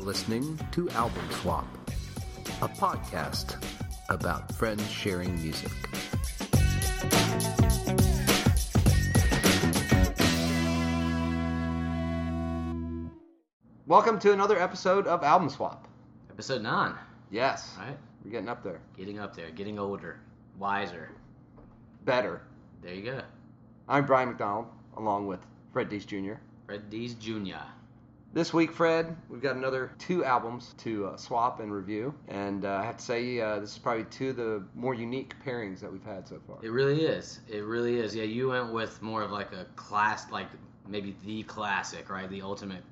listening to Album Swap, a podcast about friends sharing music. Welcome to another episode of Album Swap. Episode 9. Yes. Right? We're getting up there. Getting up there. Getting older. Wiser. Better. There you go. I'm Brian McDonald, along with Fred Dees Jr. Fred Dees Jr. This week, Fred, we've got another 2 albums to swap and review. And I have to say, this is probably 2 of the more unique pairings that we've had so far. It really is. It really is. Yeah, you went with more of like a class, like maybe the classic, right? The ultimate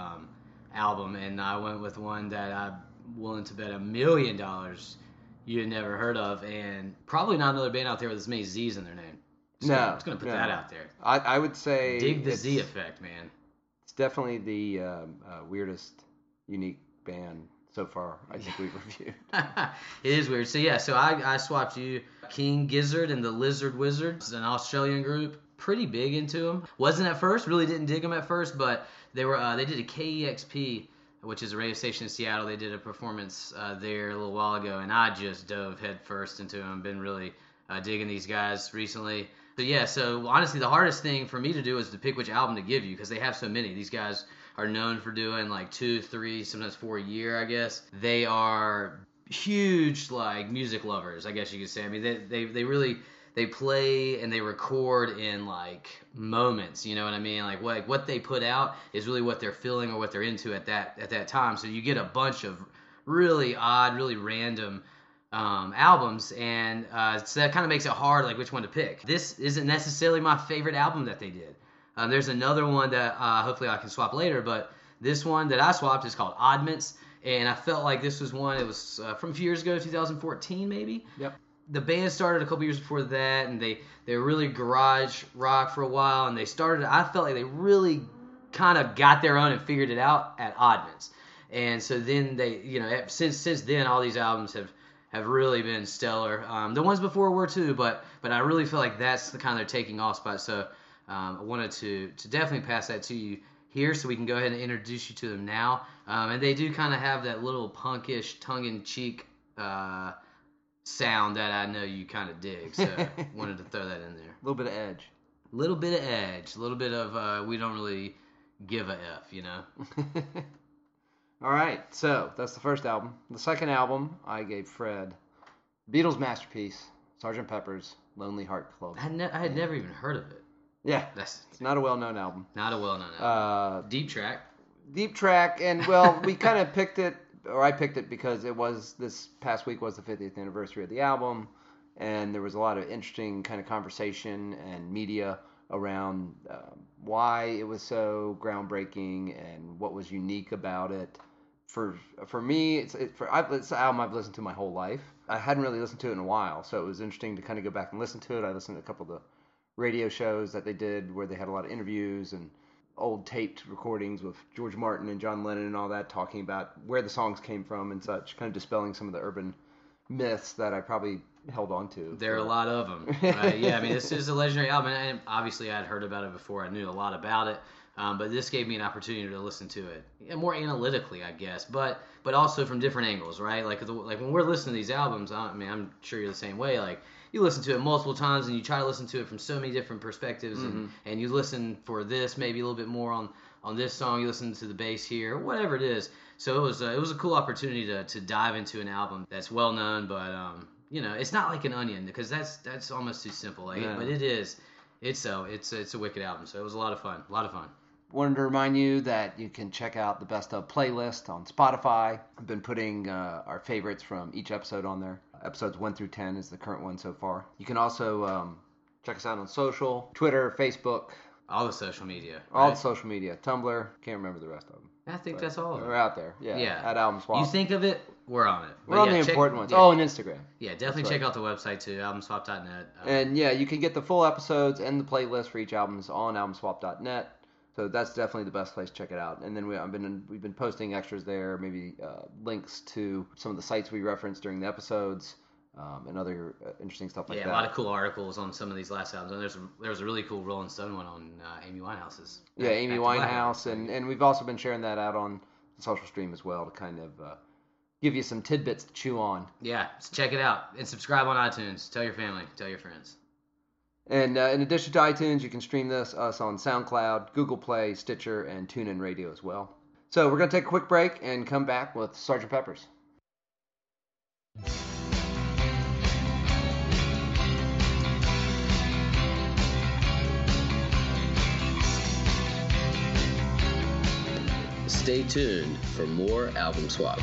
album. And I went with one that I'm willing to bet $1 million you had never heard of. And probably not another band out there with as many Z's in their name. I'm just going to put that out there. I would say... Dig the Z effect, man. It's definitely the weirdest, unique band so far I think we've reviewed. It is weird. So I swapped you King Gizzard and the Lizard Wizards, an Australian group. Pretty big into them. Wasn't at first. Really didn't dig them at first, but they did a KEXP, which is a radio station in Seattle. They did a performance there a little while ago, and I just dove head first into them. Been really digging these guys recently. So honestly, the hardest thing for me to do is to pick which album to give you because they have so many. These guys are known for doing like 2, 3, sometimes 4 a year, I guess. They are huge like music lovers, I guess you could say. I mean, they play and they record in like moments, you know what I mean? Like what they put out is really what they're feeling or what they're into at that time. So you get a bunch of really odd, really random albums, and so that kind of makes it hard, like which one to pick. This isn't necessarily my favorite album that they did. There's another one that hopefully I can swap later, but this one that I swapped is called Oddments, and I felt like this was one. It was from a few years ago, 2014 maybe. Yep. The band started a couple years before that, and they were really garage rock for a while, and I felt like they really kind of got their own and figured it out at Oddments, and so then they, since then all these albums have really been stellar. The ones before were too, but I really feel like that's the kind of their taking off spot. So I wanted to definitely pass that to you here so we can go ahead and introduce you to them now. And they do kind of have that little punkish, tongue-in-cheek sound that I know you kind of dig. So wanted to throw that in there. A little bit of edge. A little bit of edge. A little bit of we don't really give a F, you know? All right, so that's the first album. The second album I gave Fred, Beatles' masterpiece, Sgt. Pepper's Lonely Heart Club. I had never even heard of it. Yeah, it's not a well-known album. Not a well-known album. Deep track, and well, we kind of picked it, or I picked it because this past week was the 50th anniversary of the album, and there was a lot of interesting kind of conversation and media around why it was so groundbreaking and what was unique about it. For me, it's an album I've listened to my whole life. I hadn't really listened to it in a while, so it was interesting to kind of go back and listen to it. I listened to a couple of the radio shows that they did where they had a lot of interviews and old taped recordings with George Martin and John Lennon and all that, talking about where the songs came from and such, kind of dispelling some of the urban myths that I probably held on to. There are a lot of them. Right? Yeah, I mean, this is a legendary album, and obviously I had heard about it before. I knew a lot about it. But this gave me an opportunity to listen to it more analytically, I guess, but also from different angles, right? Like when we're listening to these albums, I mean, I'm sure you're the same way. Like you listen to it multiple times, and you try to listen to it from so many different perspectives, and you listen for this maybe a little bit more on this song. You listen to the bass here, whatever it is. So it was a cool opportunity to dive into an album that's well known, but it's not like an Onion because that's almost too simple. But it is. It's a wicked album. So it was a lot of fun. Wanted to remind you that you can check out the Best Of playlist on Spotify. I've been putting our favorites from each episode on there. Episodes 1 through 10 is the current one so far. You can also check us out on social, Twitter, Facebook. All the social media. Right? All the social media. Tumblr. Can't remember the rest of them. I think that's all of them. We're out there. Yeah. At Album Swap. You think of it, we're on it. We're on the important ones. Oh, and Instagram. Yeah, definitely check out the website too, albumswap.net. And yeah, you can get the full episodes and the playlist for each album on albumswap.net. So that's definitely the best place to check it out. And then we've been posting extras there, maybe links to some of the sites we referenced during the episodes, and other interesting stuff like that. Yeah, a lot of cool articles on some of these last albums. And there was a really cool Rolling Stone one on Amy Winehouse's. Yeah, Amy Winehouse, and we've also been sharing that out on social stream as well to kind of give you some tidbits to chew on. Yeah, so check it out and subscribe on iTunes. Tell your family, tell your friends. And in addition to iTunes, you can stream us on SoundCloud, Google Play, Stitcher, and TuneIn Radio as well. So we're going to take a quick break and come back with Sgt. Pepper's. Stay tuned for more Album Swap.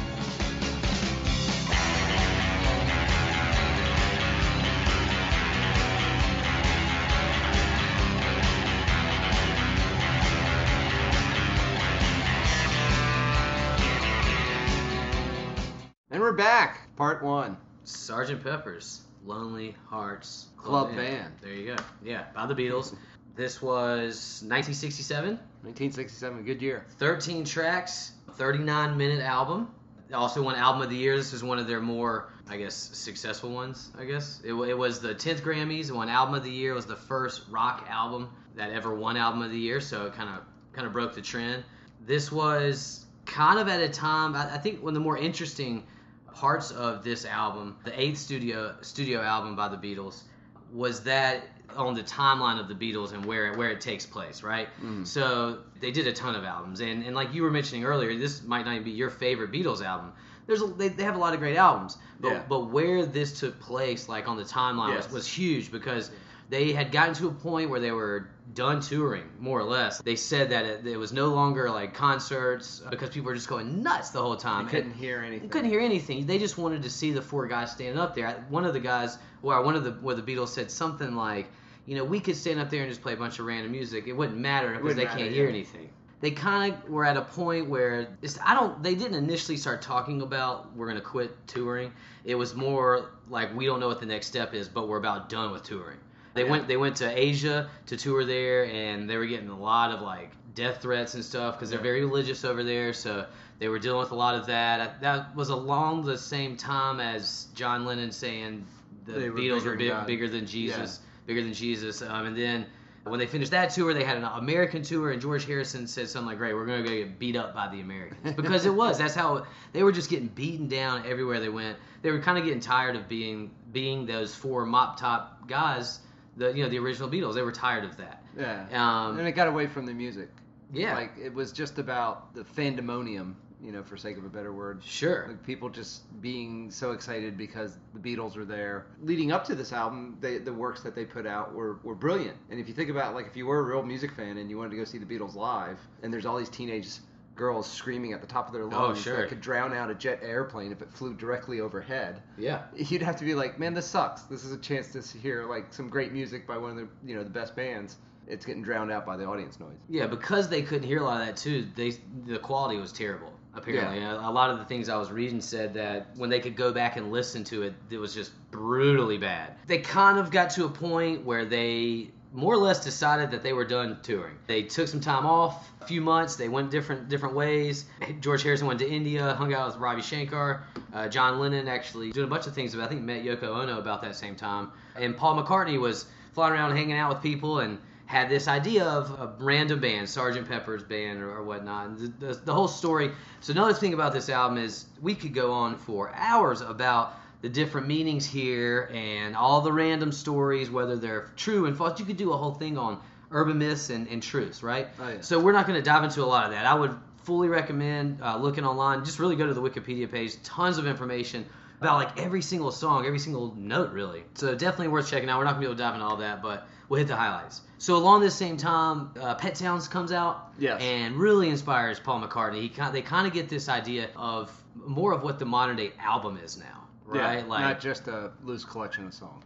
And we're back, part 1. Sgt. Pepper's Lonely Hearts Club Band. There you go. Yeah, by the Beatles. This was 1967. 1967, good year. 13 tracks, 39-minute album. Also won Album of the Year. This is one of their more, I guess, successful ones, I guess. It was the 10th Grammys. It won Album of the Year. It was the first rock album that ever won Album of the Year, so it kind of broke the trend. This was kind of at a time, I think one of the more interesting parts of this album, the 8th studio album by the Beatles, was that on the timeline of the Beatles and where it takes place, right? So they did a ton of albums, and like you were mentioning earlier, this might not even be your favorite Beatles album. They have a lot of great albums, but where this took place, like on the timeline, was huge because they had gotten to a point where they were done touring, more or less. They said that it was no longer like concerts because people were just going nuts the whole time. You couldn't hear anything. You couldn't hear anything. They just wanted to see the 4 guys standing up there. One of the guys, where the Beatles said something like, we could stand up there and just play a bunch of random music. It wouldn't matter because they can't hear anything. They kind of were at a point where they didn't initially start talking about we're going to quit touring. It was more like we don't know what the next step is, but we're about done with touring. They went to Asia to tour there, and they were getting a lot of like death threats and stuff because they're very religious over there. So they were dealing with a lot of that. That was along the same time as John Lennon saying the Beatles were bigger than Jesus, bigger than Jesus. And then when they finished that tour, they had an American tour, and George Harrison said something like, "Great, we're going to go get beat up by the Americans," because that's how they were just getting beaten down everywhere they went. They were kind of getting tired of being those 4 mop top guys. The original Beatles, they were tired of that. Yeah. And it got away from the music. Yeah. Like, it was just about the fandemonium, for sake of a better word. Sure. Like, people just being so excited because the Beatles were there. Leading up to this album, the works that they put out were brilliant. And if you think about, like, if you were a real music fan and you wanted to go see the Beatles live, and there's all these teenage girls screaming at the top of their lungs that could drown out a jet airplane if it flew directly overhead. Yeah. You'd have to be like, man, this sucks. This is a chance to hear like some great music by one of the the best bands. It's getting drowned out by the audience noise. Yeah, because they couldn't hear a lot of that too. The quality was terrible. Apparently, a lot of the things I was reading said that when they could go back and listen to it, it was just brutally bad. They kind of got to a point where they more or less decided that they were done touring. They took some time off, a few months. They went different ways. George Harrison went to India, hung out with Ravi Shankar. John Lennon actually doing a bunch of things. I think met Yoko Ono about that same time. And Paul McCartney was flying around hanging out with people and had this idea of a random band, Sgt. Pepper's Band or whatnot. And the whole story. So another thing about this album is we could go on for hours about the different meanings here and all the random stories, whether they're true and false. You could do a whole thing on urban myths and truths, right? Oh, yeah. So we're not going to dive into a lot of that. I would fully recommend looking online. Just really go to the Wikipedia page. Tons of information about like every single song, every single note, really. So definitely worth checking out. We're not going to be able to dive into all that, but we'll hit the highlights. So along this same time, Pet Sounds comes out and really inspires Paul McCartney. They kind of get this idea of more of what the modern day album is now. Right, yeah, not just a loose collection of songs.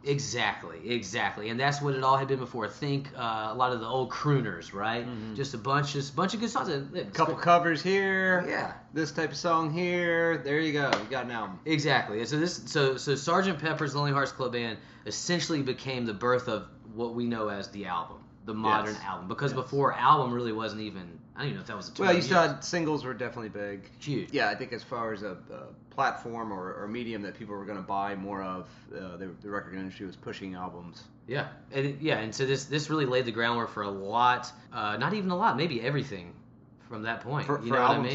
Exactly, and that's what it all had been before. Think a lot of the old crooners, right? Mm-hmm. Just a bunch of good songs. A couple covers here. Yeah. This type of song here. There you go. You got an album. Exactly. So Sgt. Pepper's Lonely Hearts Club Band essentially became the birth of what we know as the album, the modern album. Because before, album really wasn't even. I don't even know if that was a term. Well, you still had singles were definitely big. Huge. Yeah, I think as far as a platform or medium that people were going to buy more of, the record industry was pushing albums. Yeah, and so this really laid the groundwork for a lot, not even a lot, maybe everything from that point. For you know album what I mean? swap.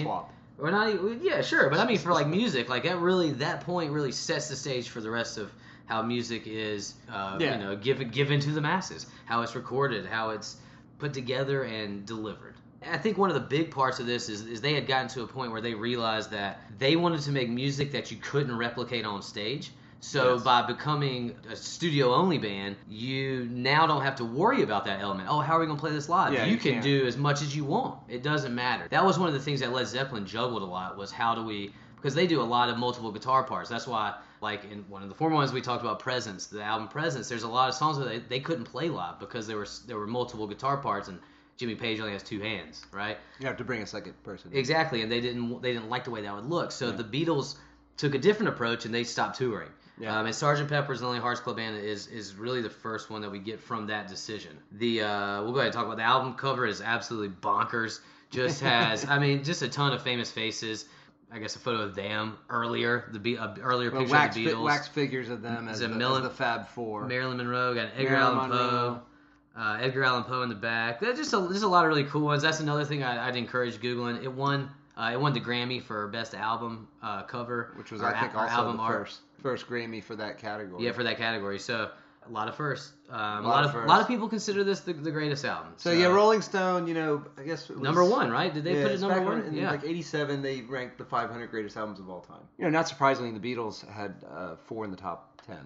Or not even, yeah, sure, but I mean for like music, like that point really sets the stage for the rest of how music is, given to the masses, how it's recorded, how it's put together and delivered. I think one of the big parts of this is they had gotten to a point where they realized that they wanted to make music that you couldn't replicate on stage. So by becoming a studio-only band, you now don't have to worry about that element. Oh, how are we going to play this live? Yeah, you can do as much as you want. It doesn't matter. That was one of the things that Led Zeppelin juggled a lot, was how do we... Because they do a lot of multiple guitar parts. That's why, like in one of the former ones we talked about, Presence, the album Presence, there's a lot of songs where they couldn't play live because there were multiple guitar parts and Jimmy Page only has two hands, right? You have to bring a second person. Exactly, and they didn't like the way that would look. So the Beatles took a different approach and they stopped touring. Yeah. And Sgt. Pepper's and the Lonely Hearts Club Band is really the first one that we get from that decision. We'll go ahead and talk about the album cover. Is absolutely bonkers. Just has, just a ton of famous faces. I guess a photo of them earlier, earlier picture of the Beatles. Wax figures of them as the Fab Four. Marilyn Monroe, got Edgar Allan Poe. Edgar Allan Poe in the back. There's just a lot of really cool ones. That's another thing I'd encourage Googling. It won the Grammy for Best Album Cover. Which was, I think, also the first Grammy for that category. Yeah, for that category. So, a lot of firsts. A lot of people consider this the greatest album. So, Rolling Stone, I guess it was... Number one, right? Did they put it number one? In like 87, they ranked the 500 greatest albums of all time. Not surprisingly, the Beatles had 4 in the top 10.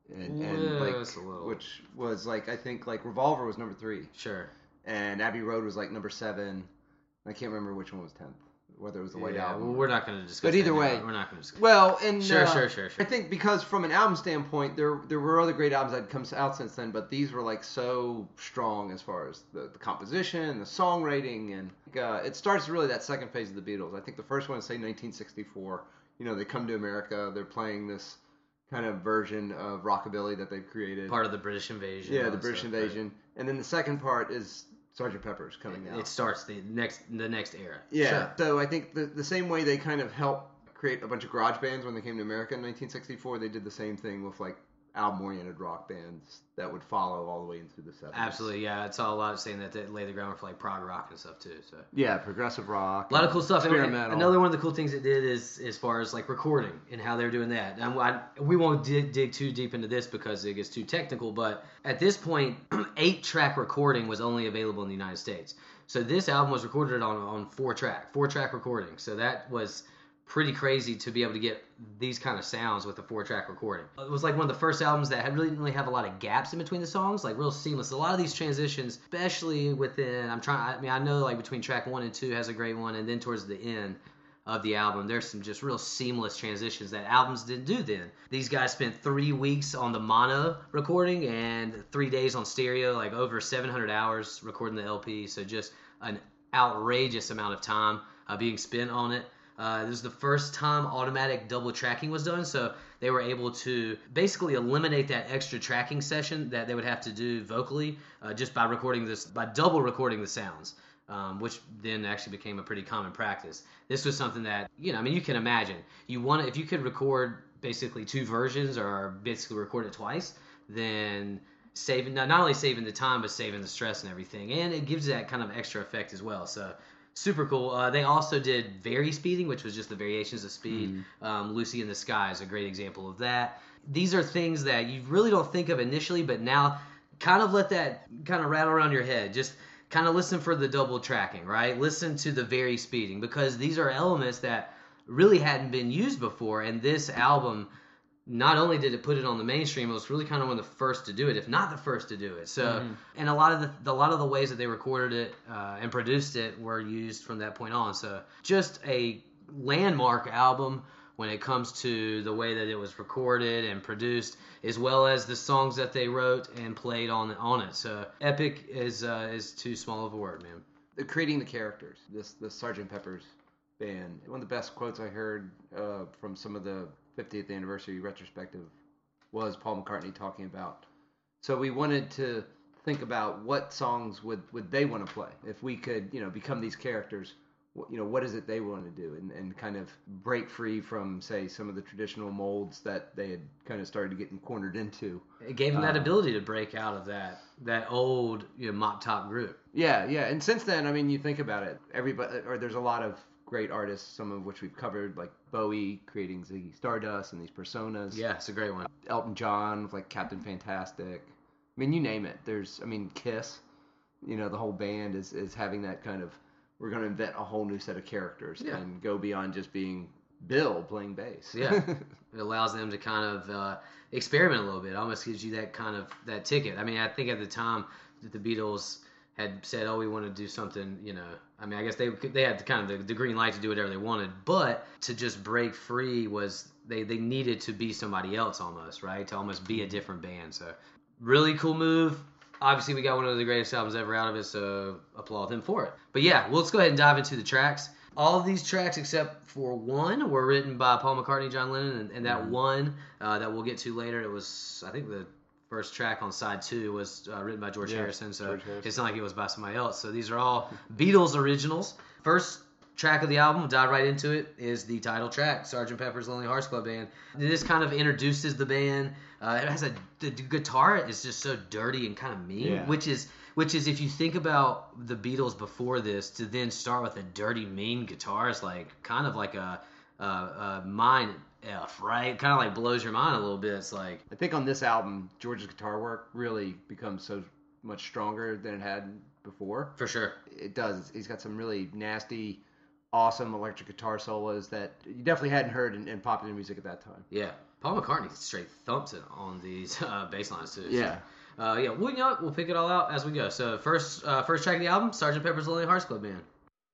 Which was I think Revolver was number 3. Sure. And Abbey Road was number 7. I can't remember which one was 10th. Whether it was the White Album. Well, we're not going to discuss. But either way, we're not going to discuss. Well, and sure. I think because from an album standpoint, there were other great albums that had come out since then, but these were so strong as far as the composition, the songwriting, and it starts really that second phase of the Beatles. I think the first one is 1964. They come to America, they're playing this kind of version of rockabilly that they've created. Part of the British invasion. Yeah, the British invasion, right. And then the second part is Sgt. Pepper's coming out. It starts the next era. Yeah. Sure. So I think the same way they kind of helped create a bunch of garage bands when they came to America in 1964, they did the same thing with album-oriented rock bands that would follow all the way into the 70s. Absolutely, yeah. It's all a lot of saying that they lay the groundwork for prog rock and stuff too. So yeah, progressive rock. A lot of cool stuff. Experimental. Another one of the cool things it did is as far as recording and how they're doing that. And we won't dig too deep into this because it gets too technical. But at this point, 8-track recording was only available in the United States. So this album was recorded on 4-track recording. So that was pretty crazy to be able to get these kind of sounds with a 4-track recording. It was one of the first albums that didn't really have a lot of gaps in between the songs, real seamless. A lot of these transitions, especially within, I know between track 1 and 2 has a great one, and then towards the end of the album, there's some just real seamless transitions that albums didn't do then. These guys spent 3 weeks on the mono recording and 3 days on stereo, over 700 hours recording the LP, so just an outrageous amount of time being spent on it. This was the first time automatic double tracking was done, so they were able to basically eliminate that extra tracking session that they would have to do vocally just by double recording the sounds, which then actually became a pretty common practice. This was something that, you can imagine. If you could record basically 2 versions or basically record it twice, then not only saving the time, but saving the stress and everything, and it gives that kind of extra effect as well. So super cool. They also did vari speeding, which was just the variations of speed. Lucy in the Sky is a great example of that. These are things that you really don't think of initially, but now kind of let that kind of rattle around your head. Just kind of listen for the double tracking, right? Listen to the vari speeding, because these are elements that really hadn't been used before, and this album, not only did it put it on the mainstream, it was really kind of one of the first to do it, if not the first to do it. So, and a lot of the ways that they recorded it and produced it were used from that point on. So, just a landmark album when it comes to the way that it was recorded and produced, as well as the songs that they wrote and played on it. So, epic is too small of a word, man. They're creating the characters. The Sgt. Pepper's band. One of the best quotes I heard from some of the 50th anniversary retrospective was Paul McCartney talking about. So we wanted to think about what songs would they want to play if we could, become these characters. What is it they want to do, and kind of break free from, say, some of the traditional molds that they had kind of started getting cornered into. It gave them that ability to break out of that old mop top group. Yeah, and since then, you think about it, there's a lot of great artists, some of which we've covered, like Bowie creating Ziggy Stardust and these personas. Yeah, it's a great one. Elton John with like Captain Fantastic. I mean, you name it. Kiss. The whole band is having that kind of, we're going to invent a whole new set of characters and go beyond just being Bill playing bass. Yeah, it allows them to kind of experiment a little bit. It almost gives you that ticket. I mean, I think at the time that the Beatles had said, "Oh, we want to do something," I mean, I guess they had kind of the green light to do whatever they wanted, but to just break free was they needed to be somebody else almost, right? To almost be a different band. So really cool move. Obviously, we got one of the greatest albums ever out of it, so applaud them for it. But yeah, let's go ahead and dive into the tracks. All of these tracks, except for one, were written by Paul McCartney, John Lennon, and that one that we'll get to later, it was, I think the first track on side 2 was written by George Harrison, so it's not like it was by somebody else. So these are all Beatles originals. First track of the album, dive right into it, is the title track, Sgt. Pepper's Lonely Hearts Club Band. This kind of introduces the band. It has the guitar is just so dirty and kind of mean, which is if you think about the Beatles before this, to then start with a dirty, mean guitar is like kind of like a mind F, right? Kind of like blows your mind a little bit. It's like, I think on this album, George's guitar work really becomes so much stronger than it had before. For sure. It does. He's got some really nasty, awesome electric guitar solos that you definitely hadn't heard in popular music at that time. Yeah. Paul McCartney straight thumps it on these bass lines too. Yeah. So, we'll pick it all out as we go. So first track of the album, Sgt. Pepper's Lonely Hearts Club Band.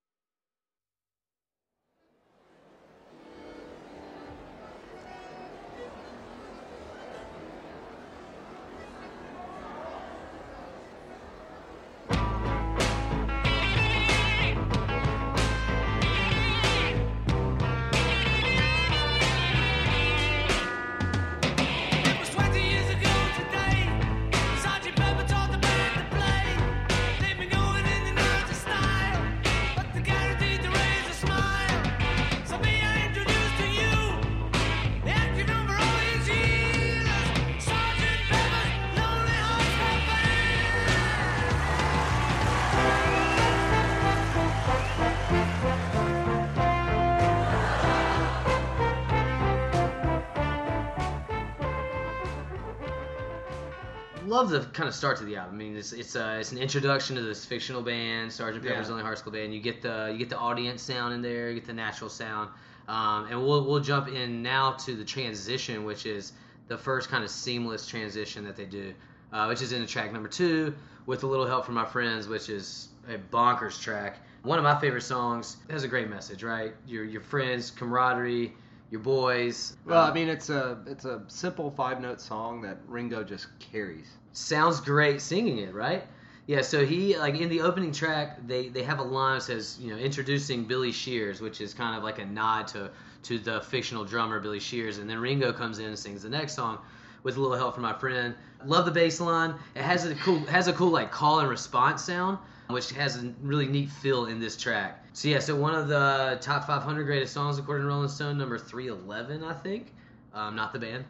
Love the kind of start to the album. I mean, it's an introduction to this fictional band, Sgt. Pepper's Lonely Hearts Club Band. You get the audience sound in there, you get the natural sound, and we'll jump in now to the transition, which is the first kind of seamless transition that they do, which is in the track number 2 with a little help from my friends, which is a bonkers track. One of my favorite songs. It has a great message, right? Your friends, camaraderie, your boys. Well, I mean, it's a simple 5-note song that Ringo just carries. Sounds great singing it, right? Yeah, so he, like, in the opening track, they have a line that says, introducing Billy Shears, which is kind of like a nod to the fictional drummer Billy Shears, and then Ringo comes in and sings the next song with a little help from my friend. Love the bass line. It has a cool like call and response sound, which has a really neat feel in this track. So one of the top 500 greatest songs according to Rolling Stone, number 311, I think. Not the band.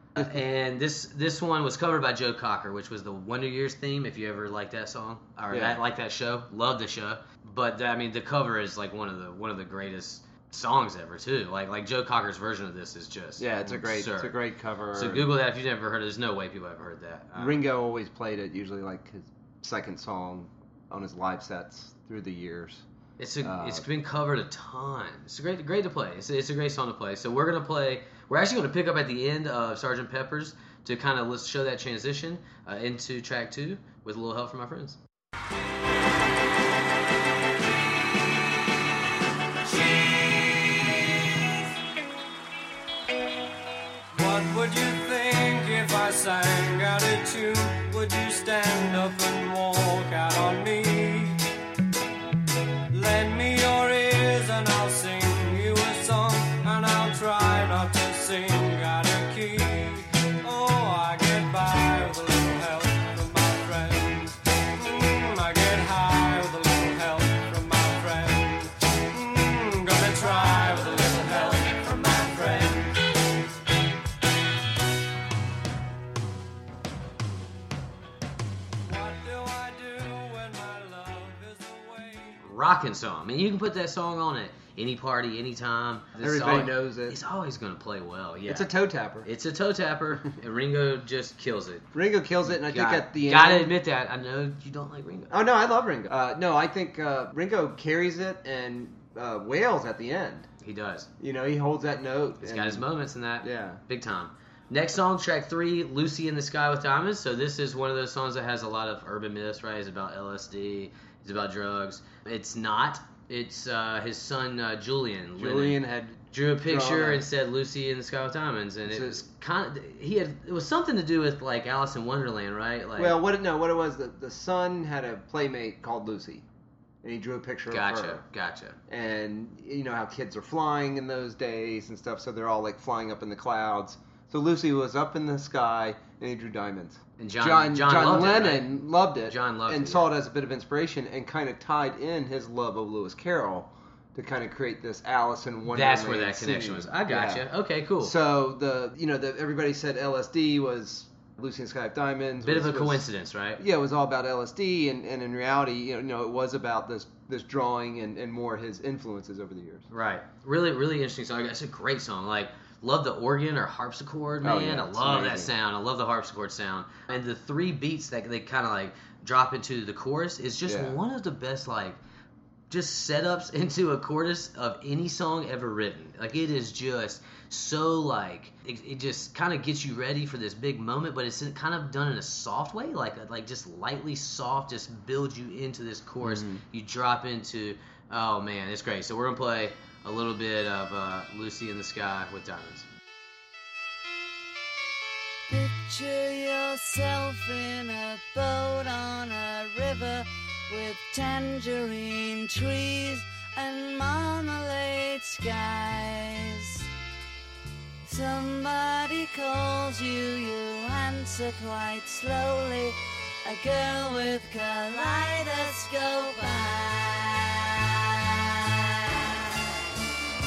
And this one was covered by Joe Cocker, which was the Wonder Years theme, if you ever liked that song or like that show. Love the show. But I mean, the cover is like one of the greatest songs ever too. Like Joe Cocker's version of this is just it's a great cover. So Google that if you've never heard it. There's no way people have heard that. Ringo always played it, usually like his second song on his live sets through the years. It's been covered a ton. It's great to play. It's a great song to play. So we're actually going to pick up at the end of Sgt. Pepper's to kind of show that transition into track 2 with a little help from my friends. What would you think if I sang out a tune? Would you stand up and walk out on me? Lend me your ears and I'll sing you a song, and I'll try not to sing out of key. Oh, I get by with a little help from my friends. I get high with a little help from my friends. Gonna try with a little help from my friends. What do I do when my love is away? Rockin' song. I mean, you can put that song on at any party, anytime. Everybody knows it. It's always going to play well. Yeah, It's a toe tapper. It's a toe tapper, and Ringo just kills it. Ringo kills it, and I think at the end... Gotta admit that. I know you don't like Ringo. Oh, no, I love Ringo. No, I think Ringo carries it and wails at the end. He does. You know, he holds that note. He's got his moments in that. Yeah. Big time. Next song, track 3, Lucy in the Sky with Diamonds. So this is one of those songs that has a lot of urban myths, right? It's about LSD. It's about drugs. It's not. It's his son, Julian. Julian Lennon, had drew a picture drawn and said Lucy in the Sky with Diamonds. And it So- was kind of, it was something to do with like Alice in Wonderland, right? Like, Well, what it was, the son had a playmate called Lucy, and he drew a picture of her. Gotcha. And you know how kids are flying in those days and stuff, so they're all like flying up in the clouds. So Lucy was up in the sky, and he drew diamonds. And John loved Lennon loved it. John loved and it, saw it as a bit of inspiration, and kind of tied in his love of Lewis Carroll to kind of create this Alice in Wonderland. That's where that connection scene. was. I gotcha. Yeah. Okay, cool. So everybody said LSD was Lucy in the Sky with Diamonds. Bit of a was- coincidence, right? Yeah, it was all about LSD, and in reality, you know, it was about this drawing and more his influences over the years. Right. Really, really interesting song. It's a great song. Like, love the organ or harpsichord, man. Oh, yeah, I it's love that amazing. sound. I love the harpsichord sound. And the 3 beats that they kind of like drop into the chorus is just Yeah. one of the best, like, just setups into a chorus of any song ever written. Like, it is just so, like, it just kind of gets you ready for this big moment, but it's kind of done in a soft way, like just lightly soft, just builds you into this chorus. You drop into, oh man, it's great. So we're gonna play a little bit of Lucy in the Sky with Diamonds. Picture yourself in a boat on a river with tangerine trees and marmalade skies. Somebody calls you, you answer quite slowly. A girl with kaleidoscope eyes.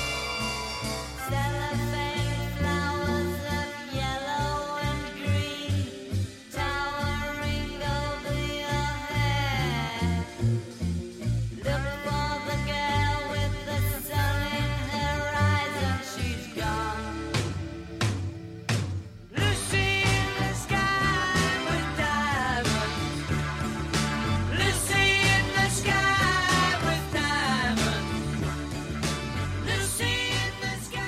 Cellophane flowers of yellow and green towering over your head. Look for the girl with the sun in her eyes and she's gone. Lucy in the sky with diamonds. Lucy in the sky with diamonds. Lucy in the sky.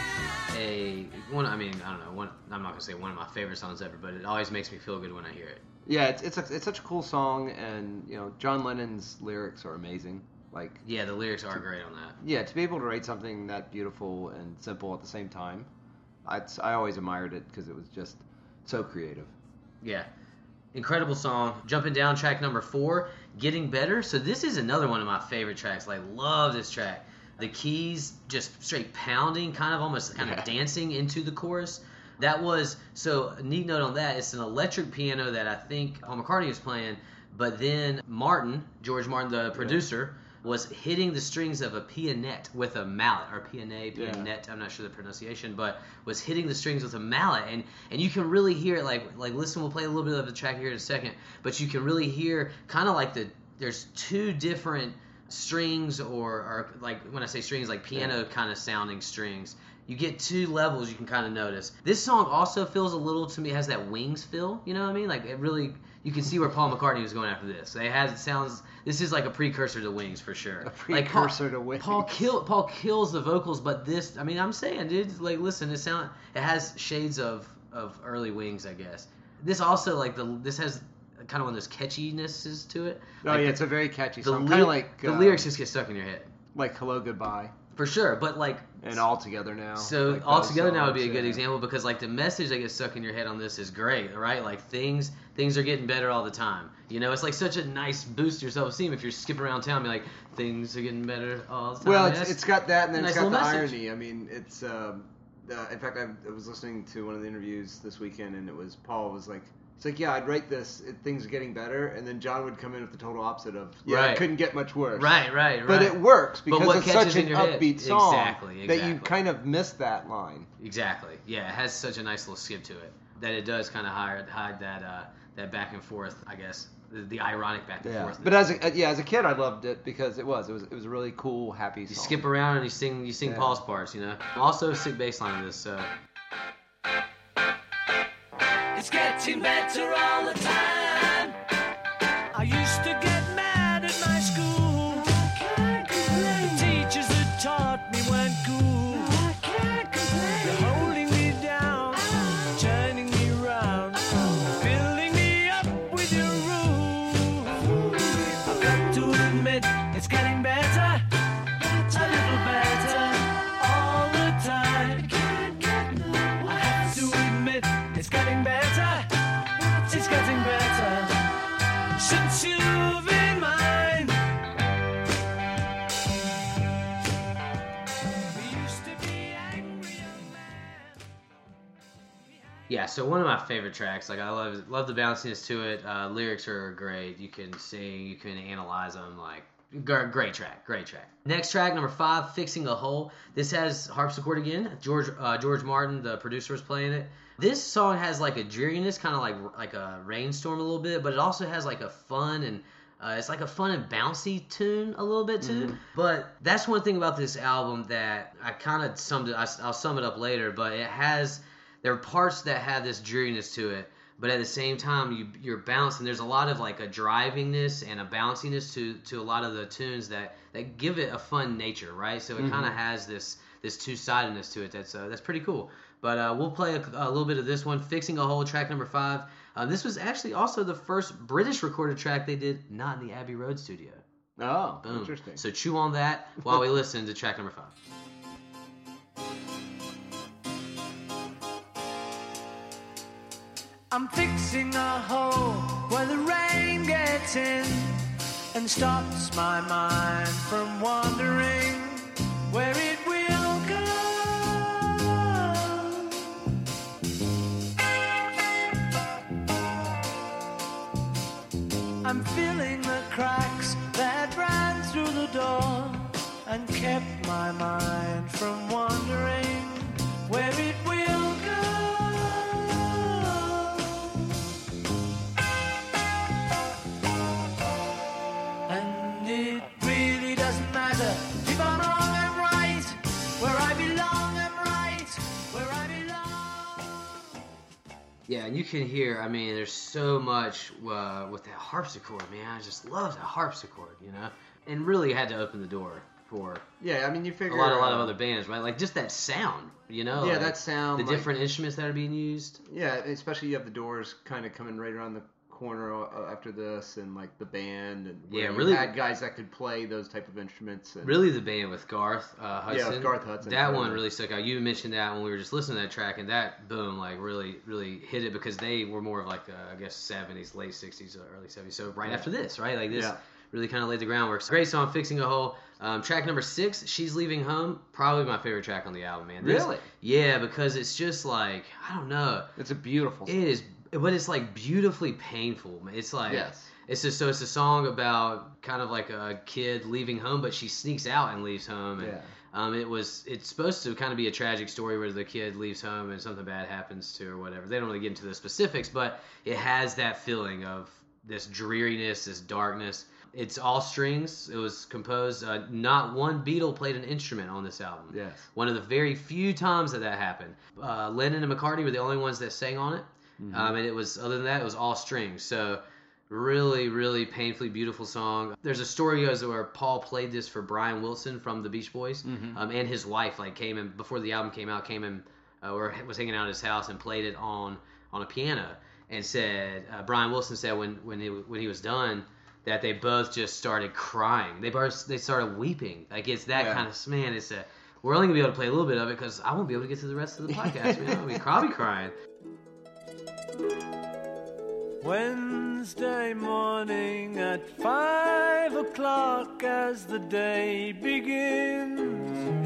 I'm not gonna say one of my favorite songs ever, but it always makes me feel good when I hear it. Yeah, it's such a cool song, and you know, John Lennon's lyrics are amazing. Like, Yeah, the lyrics are great on that. yeah, to be able to write something that beautiful and simple at the same time, I always admired it because it was just so creative. Yeah. Incredible song. Jumping down, track number 4, Getting Better. So this is another one of my favorite tracks. Like, love this track. The keys just straight pounding, kind of almost kind of dancing into the chorus. That was, so a neat note on that, it's an electric piano that I think Paul McCartney was playing, but then George Martin, the producer, was hitting the strings of a pianette with a mallet, or pianette, I'm not sure the pronunciation, but was hitting the strings with a mallet, and you can really hear it, like listen, we'll play a little bit of the track here in a second, but you can really hear kind of like there's 2 different strings, or like when I say strings, like piano kind of sounding strings. You get 2 levels you can kind of notice. This song also feels a little, to me, has that Wings feel, you know what I mean? Like, it really, you can see where Paul McCartney was going after this. This is like a precursor to Wings for sure. A precursor to Wings. Paul kills the vocals, but this, I mean, I'm saying, dude, like, listen, it has shades of early Wings, I guess. This also, like, this has kind of one of those catchinesses to it. Oh, Like, yeah, it's a very catchy the song. Kind of like the lyrics just get stuck in your head. like Hello Goodbye For sure, but like, and All Together Now. so like All those Together Now would be a songs, good yeah. example, because like the message that gets stuck in your head on this is great, right? Like things are getting better all the time. You know, it's like such a nice boost to your self-esteem if you're skipping around town and be like, things are getting better all the time. Well, Man, it's got that, and then nice it's got the little message. irony. I mean, it's in fact, I was listening to one of the interviews this weekend, and it was Paul was like, it's like, yeah, I'd write this, things are getting better, and then John would come in with the total opposite of, yeah, Right. it couldn't get much worse. Right. But it works But because what it's catches such in an your head- upbeat song Exactly. that you kind of miss that line. Exactly. Yeah, it has such a nice little skip to it that it does kind of hide that back and forth, I guess, the ironic back and forth. But as a kid, I loved it because it was a really cool, happy song. You skip around and you sing Paul's parts, Also, sick bass line in this. It's getting better all the time. I used to get mad at my school. The teachers that taught me weren't cool. They're holding me down, turning me round, filling me up with your rule. I've got to admit, it's getting better, a little better all the time. I have to admit, it's getting better. It's getting better since you've been mine. We used to be angry young men. Yeah, so one of my favorite tracks. Like, I love the bounciness to it. Lyrics are great. You can sing, you can analyze them. Like, great track. Next track, number 5, Fixing a Hole. This has harpsichord again. George Martin, the producer, was playing it. This song has like a dreariness, kind of like a rainstorm a little bit, but it also has like a fun and it's like a fun and bouncy tune a little bit too. But that's one thing about this album that I kind of summed it. I'll sum it up later, but there are parts that have this dreariness to it, but at the same time you're bouncing. There's a lot of like a drivingness and a bounciness to a lot of the tunes that give it a fun nature, right? So it kind of has this two-sidedness to it that's pretty cool. But we'll play a little bit of this one, Fixing a Hole, track number 5. This was actually also the first British recorded track they did not in the Abbey Road studio. Oh, Boom. interesting. So chew on that while we listen to track number 5. I'm fixing a hole where the rain gets in and stops my mind from wandering where it will go. I'm filling the cracks that ran through the door and kept my mind from wandering where it will go. And it really doesn't matter if I'm wrong, I'm right. Where I belong, I'm right. Where I belong. Yeah, and you can hear, I mean, there's so much with that harpsichord, man. I just love that harpsichord, and really had to open the door for Yeah, I mean, you figure a lot of other bands, right? Like just that sound, Yeah, like that sound. the like- different instruments that are being used. Yeah, especially you have the Doors kind of coming right around the corner after this, and like the band, and where Yeah, you really- had guys that could play those type of instruments. And, Really, the band with Garth Hudson. Yeah, with Garth Hudson. That one really stuck out. You mentioned that when we were just listening to that track, and that boom, like really, really hit it because they were more of like I guess 70s, late 60s, early 70s. So right after this, right, like this. Yeah. Really kind of laid the groundwork. Great song, Fixing a Hole. Track number 6, She's Leaving Home. Probably my favorite track on the album, man. Really? Yeah, because it's just like, I don't know. It's a beautiful song. It is, but it's like beautifully painful. It's like, Yes. It's just, so it's a song about kind of like a kid leaving home, but she sneaks out and leaves home. And, it's supposed to kind of be a tragic story where the kid leaves home and something bad happens to her or whatever. They don't really get into the specifics, but it has that feeling of this dreariness, this darkness. It's all strings. It was composed. Not one Beatle played an instrument on this album. Yes. One of the very few times that happened. Lennon and McCartney were the only ones that sang on it. And it was, other than that, it was all strings. So really, really painfully beautiful song. There's a story goes where Paul played this for Brian Wilson from the Beach Boys, and his wife came in before the album came out. Or was hanging out at his house and played it on a piano, and said Brian Wilson said when he was done that they both just started crying. They started weeping. Like it's that kind of, man. It's we're only gonna be able to play a little bit of it because I won't be able to get to the rest of the podcast. Man, I'll be crying. Wednesday morning at 5 o'clock as the day begins,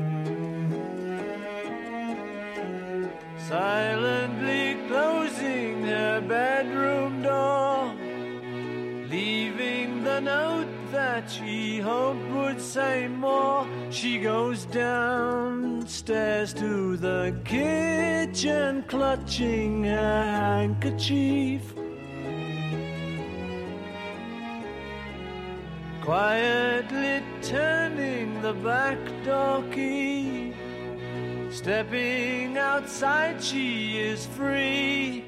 silently closing her bedroom door, leaving the note that she hoped would say more. She goes downstairs to the kitchen, clutching her handkerchief. quietly turning the back door key. Stepping outside, she is free.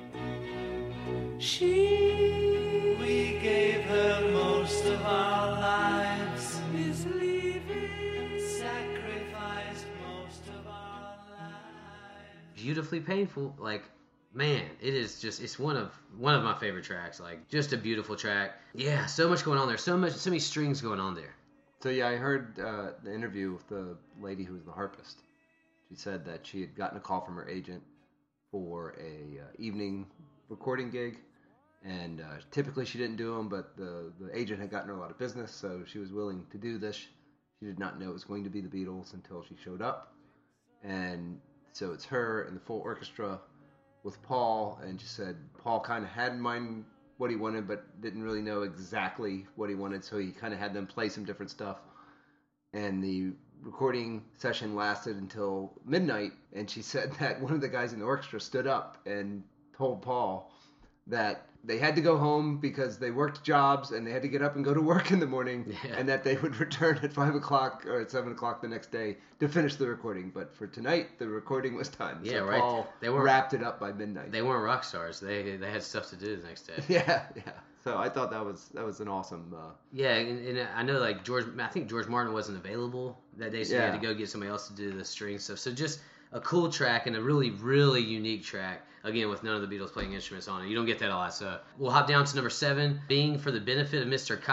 We gave her most of our lives. Is leaving, sacrificed most of our lives. Beautifully painful. Like, man, it is just, it's one of my favorite tracks. Like, just a beautiful track. Yeah, so much going on there. So many strings going on there. So yeah, I heard the interview with the lady who was the harpist. She said that she had gotten a call from her agent for a evening recording gig, and typically she didn't do them, but the agent had gotten her a lot of business, so she was willing to do this. She did not know it was going to be the Beatles until she showed up, and so it's her and the full orchestra with Paul, and she said Paul kind of had in mind what he wanted, but didn't really know exactly what he wanted, so he kind of had them play some different stuff, and the recording session lasted until midnight, and she said that one of the guys in the orchestra stood up and told Paul that they had to go home because they worked jobs and they had to get up and go to work in the morning, and that they would return at 5 o'clock or at 7 o'clock the next day to finish the recording. But for tonight, the recording was done. Yeah, so right. Paul wrapped it up by midnight. They weren't rock stars. They had stuff to do the next day. Yeah. So I thought that was an awesome. Yeah, and I know like I think George Martin wasn't available that day, so he had to go get somebody else to do the string stuff. So just a cool track and a really, really unique track. Again, with none of the Beatles playing instruments on it. You don't get that a lot. So we'll hop down to number 7, Being for the Benefit of Mr. Kite, !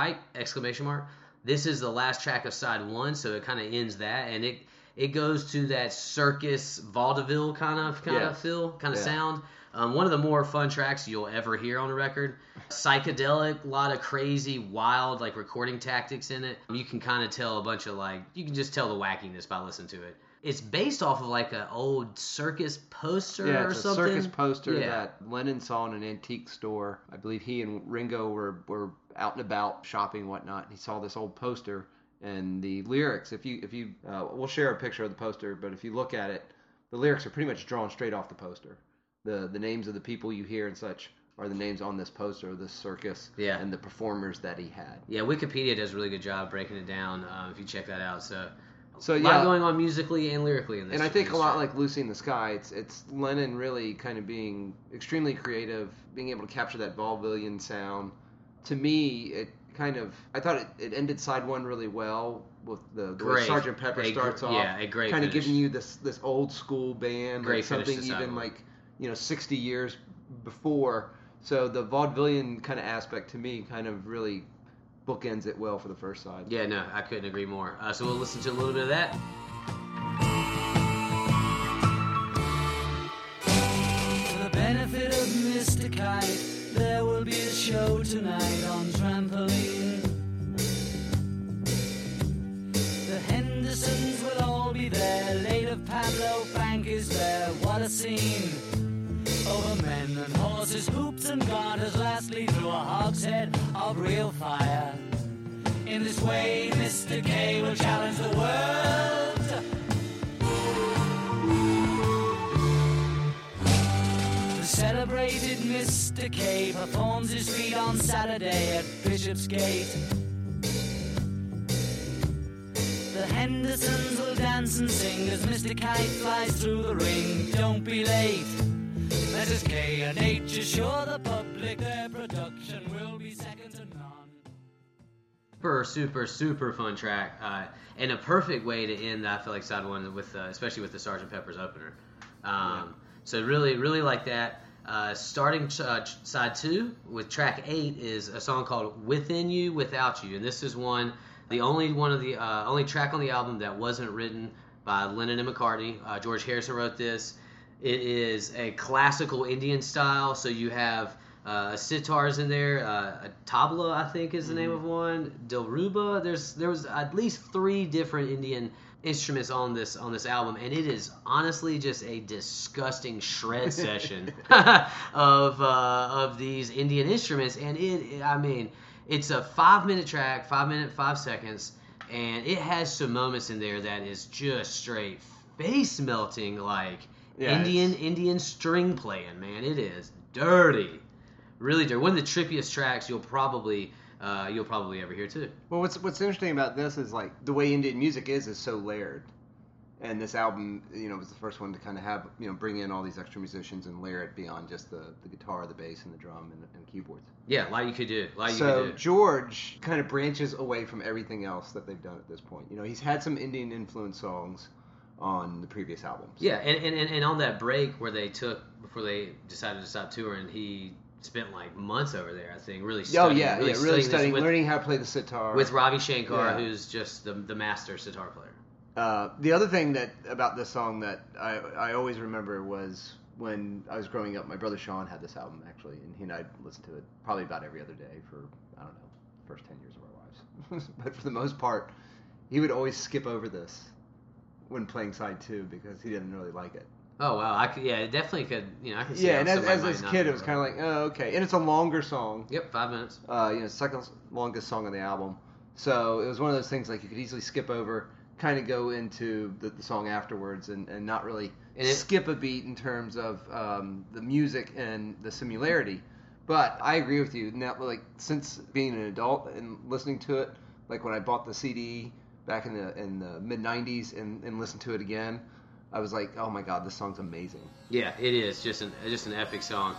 This is the last track of side 1, so it kind of ends that, and it goes to that circus vaudeville kind of feel, kind of sound. One of the more fun tracks you'll ever hear on a record. Psychedelic, a lot of crazy, wild, like recording tactics in it. You can kind of tell a bunch of you can just tell the wackiness by listening to it. It's based off of like an old circus poster or something. Yeah, it's a circus poster that Lennon saw in an antique store. I believe he and Ringo were out and about shopping and whatnot. He saw this old poster, and the lyrics, if you we'll share a picture of the poster, but if you look at it, the lyrics are pretty much drawn straight off the poster. The names of the people you hear and such are the names on this poster of this circus and the performers that he had. Yeah, Wikipedia does a really good job breaking it down if you check that out. So a lot going on musically and lyrically in this. And I think a lot like Lucy in the Sky, it's Lennon really kind of being extremely creative, being able to capture that vaudevillian sound. To me, I thought it ended side 1 really well with the way Sgt. Pepper starts off. Yeah, a great kind of finish. giving you this old school band, great like something even like 60 years before. So the vaudevillian kind of aspect to me kind of really bookends it well for the first side. Yeah, no, I couldn't agree more. So we'll listen to a little bit of that. For the benefit of Mr. Kite, there will be a show tonight on trampoline. The Hendersons will all be there. Late of Pablo Bank is there. What a scene! Over men and horses, hoops and garters, lastly through a hogshead of real fire. In this way, Mr. K will challenge the world. The celebrated Mr. K performs his feat on Saturday at Bishopsgate. The Hendersons will dance and sing as Mr. Kite flies through the ring. Don't be late. Mrs. K and H assure the public their production will be second to none. Super fun track, and a perfect way to end. I feel like side 1 with, especially with the Sgt. Pepper's opener. So really like that. Starting side 2 with track 8 is a song called "Within You, Without You," and this is the only track on the album that wasn't written by Lennon and McCartney. George Harrison wrote this. It is a classical Indian style, so you have sitars in there. A tabla, I think, is the name of one. Dilruba. There was at least 3 different Indian instruments on this album, and it is honestly just a disgusting shred session of these Indian instruments. And it's a 5-minute track, 5 minutes 5 seconds, and it has some moments in there that is just straight face melting, like. Yeah, Indian string playing, man. It is dirty, really dirty. One of the trippiest tracks you'll probably you'll probably ever hear too. Well, what's interesting about this is like the way Indian music is so layered, and this album, was the first one to kind of have, bring in all these extra musicians and layer it beyond just the guitar, the bass, and the drum and keyboards. Yeah, like you could do. So George kind of branches away from everything else that they've done at this point. He's had some Indian influence songs on the previous albums. Yeah, and on that break where they took before they decided to stop touring, he spent like months over there, I think, really studying. Really studying, learning how to play the sitar with Ravi Shankar, who's just the master sitar player. The other thing about this song that I always remember was when I was growing up, my brother Sean had this album actually, and he and I listened to it probably about every other day for, I don't know, the first 10 years of our lives. But for the most part, he would always skip over this when playing side 2 because he didn't really like it. Oh wow, it definitely could. I can see. Yeah, and as a kid, it was kind of like, oh, okay, and it's a longer song. Yep, 5 minutes. Second longest song on the album, so it was one of those things like you could easily skip over, kind of go into the song afterwards, and not really skip a beat in terms of the music and the similarity. But I agree with you. Now, like since being an adult and listening to it, like when I bought the CD back in the mid '90s and listened to it again, I was like, oh my god, this song's amazing. Yeah, it is just an epic song.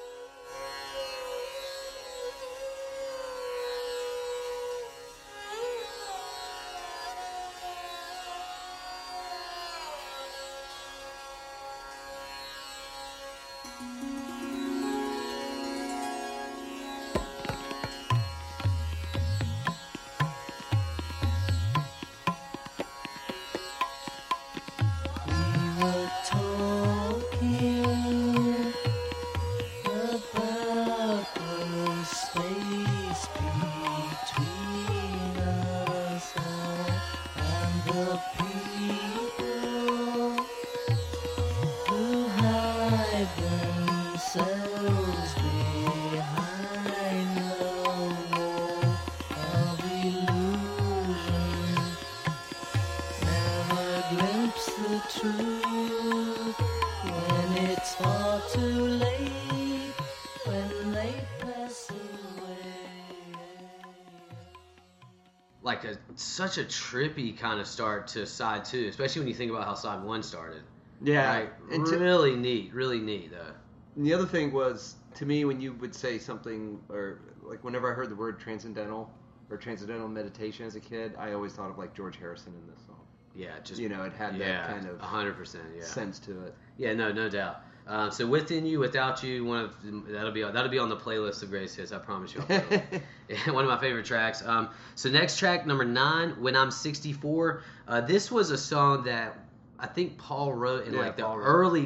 Such a trippy kind of start to side 2, especially when you think about how side 1 started. Yeah, right? And really neat though. And the other thing was, to me, when you would say something, or like whenever I heard the word transcendental or transcendental meditation as a kid, I always thought of like George Harrison in this song. Yeah, just it had that kind of 100%, sense to it. Yeah, no doubt. So Within You, Without You, that'll be on the playlist of greatest hits. I promise you. One of my favorite tracks. So next track, number 9, When I'm 64. This was a song that I think Paul wrote in the early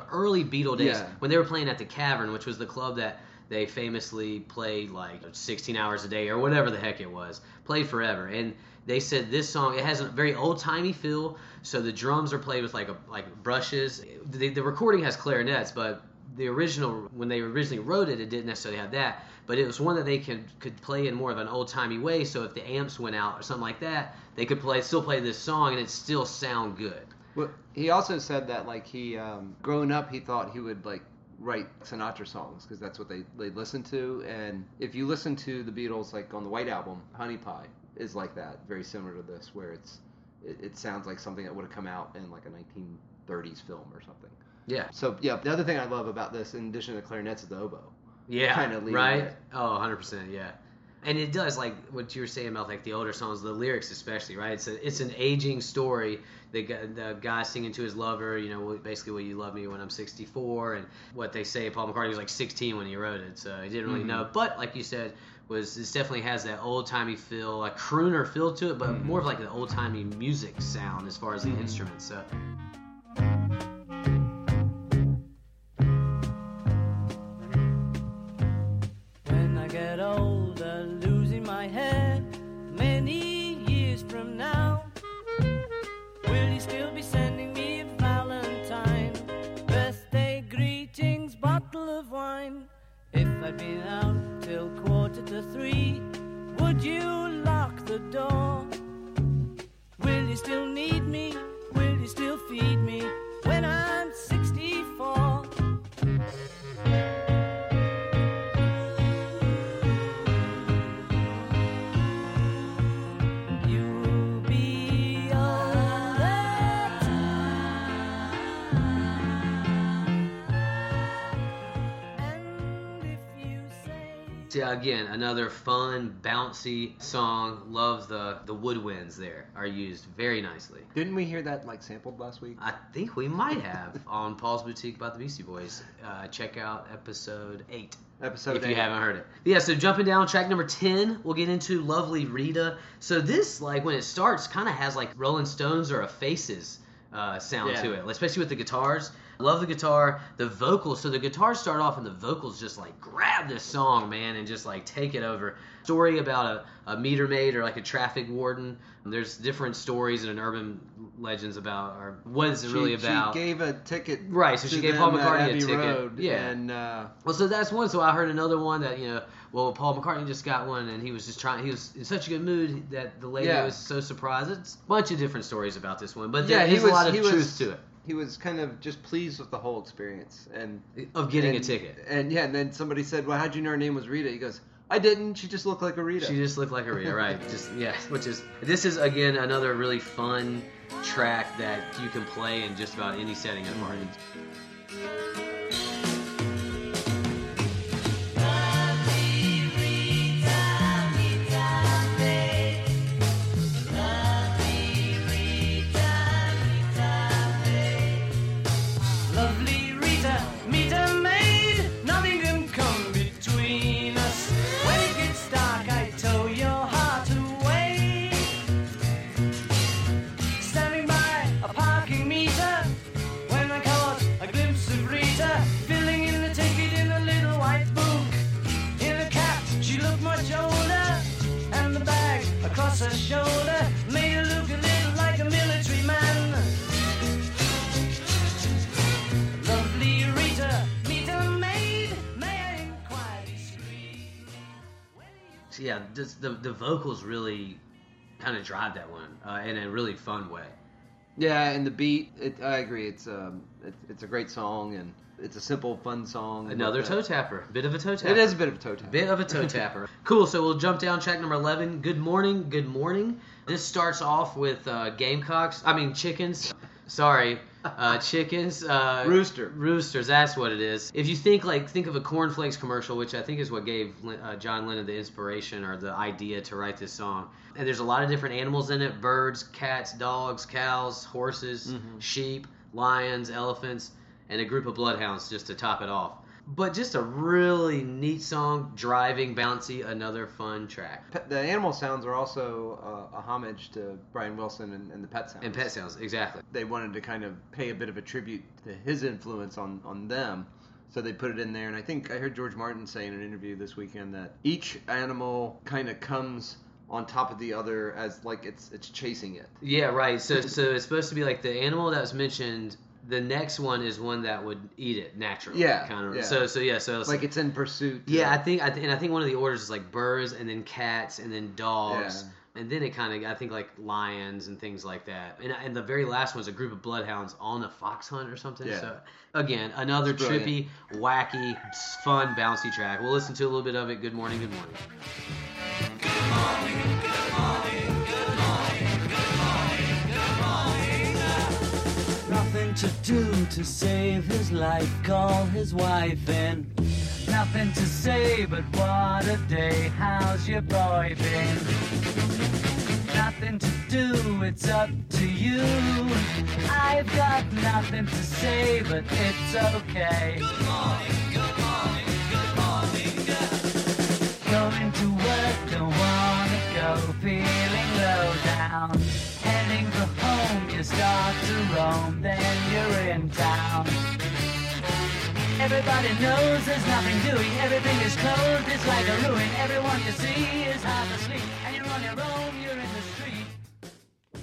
Beatle days when they were playing at the Cavern, which was the club that they famously played like 16 hours a day or whatever the heck it was, played forever. And they said this song, it has a very old-timey feel, so the drums are played with like brushes. The recording has clarinets, but the original, when they originally wrote it, it didn't necessarily have that. But it was one that they could play in more of an old-timey way, so if the amps went out or something like that, they could still play this song and it still sound good. Well, he also said that like he, growing up, he thought he would like write Sinatra songs because that's what they listened to. And if you listen to the Beatles, like on the White Album, Honey Pie is like that, very similar to this, where it sounds like something that would have come out in like a 1930s film or something. Yeah. So the other thing I love about this, in addition to the clarinets, is the oboe. Yeah. Kind of right. It. Oh, 100%. Yeah. And it does, like what you were saying about like the older songs, the lyrics especially, right? It's an aging story. The guy singing to his lover, basically, will you love me when I'm 64? And what they say, Paul McCartney was like 16 when he wrote it, so he didn't really know. But like you said, this definitely has that old-timey feel, like crooner feel to it, but more of like an old-timey music sound as far as the instruments. So. When I get older, losing my head, many years from now, will you still be sending me a Valentine, birthday greetings, bottle of wine? If I'd been out till 2:45, would you lock the door? Will you still need me? Will you still feed me when I'm 64? So yeah, again, another fun, bouncy song. Love the woodwinds there are used very nicely. Didn't we hear that like sampled last week? I think we might have on Paul's Boutique about the Beastie Boys. Check out episode 8. Episode if you 8. haven't heard it. But yeah, so jumping down, track number 10, we'll get into Lovely Rita. So this, like, when it starts, kind of has like Rolling Stones or a Faces sound to it, especially with the guitars. Love the guitar, the vocals. So the guitars start off and the vocals just like grab this song, man, and just like take it over. Story about a meter maid or like a traffic warden. There's different stories and urban legends about, or what is it really about. She gave a ticket. Right, so she gave Paul McCartney a ticket. Road, yeah. And, well, so that's one. So I heard another one that, well, Paul McCartney just got one, and he was in such a good mood that the lady was so surprised. It's a bunch of different stories about this one, but there is a lot of truth to it. He was kind of just pleased with the whole experience of getting a ticket. And then somebody said, "Well, how'd you know her name was Rita?" He goes, "I didn't. She just looked like a Rita." She just looked like a Rita, right? This is again another really fun track that you can play in just about any setting at a party. Her shoulder made her look a little like a military man. Lovely Rita, meet a maid, may I inquire discreet? So yeah, the vocals really kind of drive that one in a really fun way. Yeah, and the beat, I agree. It's a great song, and it's a simple, fun song. Another toe tapper. Bit of a toe tapper. It is a bit of a toe tapper. Bit of a toe tapper. Cool, so we'll jump down track number 11. Good morning, good morning. This starts off with chickens. Sorry, chickens. Roosters, that's what it is. If you think of a cornflakes commercial, which I think is what gave John Lennon the inspiration or the idea to write this song. And there's a lot of different animals in it. Birds, cats, dogs, cows, horses, sheep, lions, elephants, and a group of bloodhounds just to top it off. But just a really neat song, driving, bouncy, another fun track. The animal sounds are also a homage to Brian Wilson and the Pet Sounds. And Pet Sounds, exactly. They wanted to kind of pay a bit of a tribute to his influence on them, so they put it in there. And I think I heard George Martin say in an interview this weekend that each animal kind of comes on top of the other as like it's chasing it. Yeah, right. So it's supposed to be like the animal that was mentioned. The next one is one that would eat it naturally. Yeah. Kind of. Yeah. So it's like it's in pursuit. Yeah, I think one of the orders is like birds and then cats and then dogs. Yeah. And then it kind of, I think, like lions and things like that. And the very last one is a group of bloodhounds on a fox hunt or something. Yeah. So, again, another trippy, wacky, fun, bouncy track. We'll listen to a little bit of it. Good morning, good morning. Good morning, good morning, good morning, good morning, good morning. Nothing to do to save his life, call his wife in. Nothing to say, but what a day, how's your boy been? Nothing to do, it's up to you. I've got nothing to say, but it's okay. Good morning, good morning, good morning, going to work, don't wanna go, feeling low down. Heading for home, you start to roam, then you're in town. Everybody knows there's nothing doing, everything is closed, it's like a ruin. Everyone you see is half asleep, and you're on your own, you're in the street.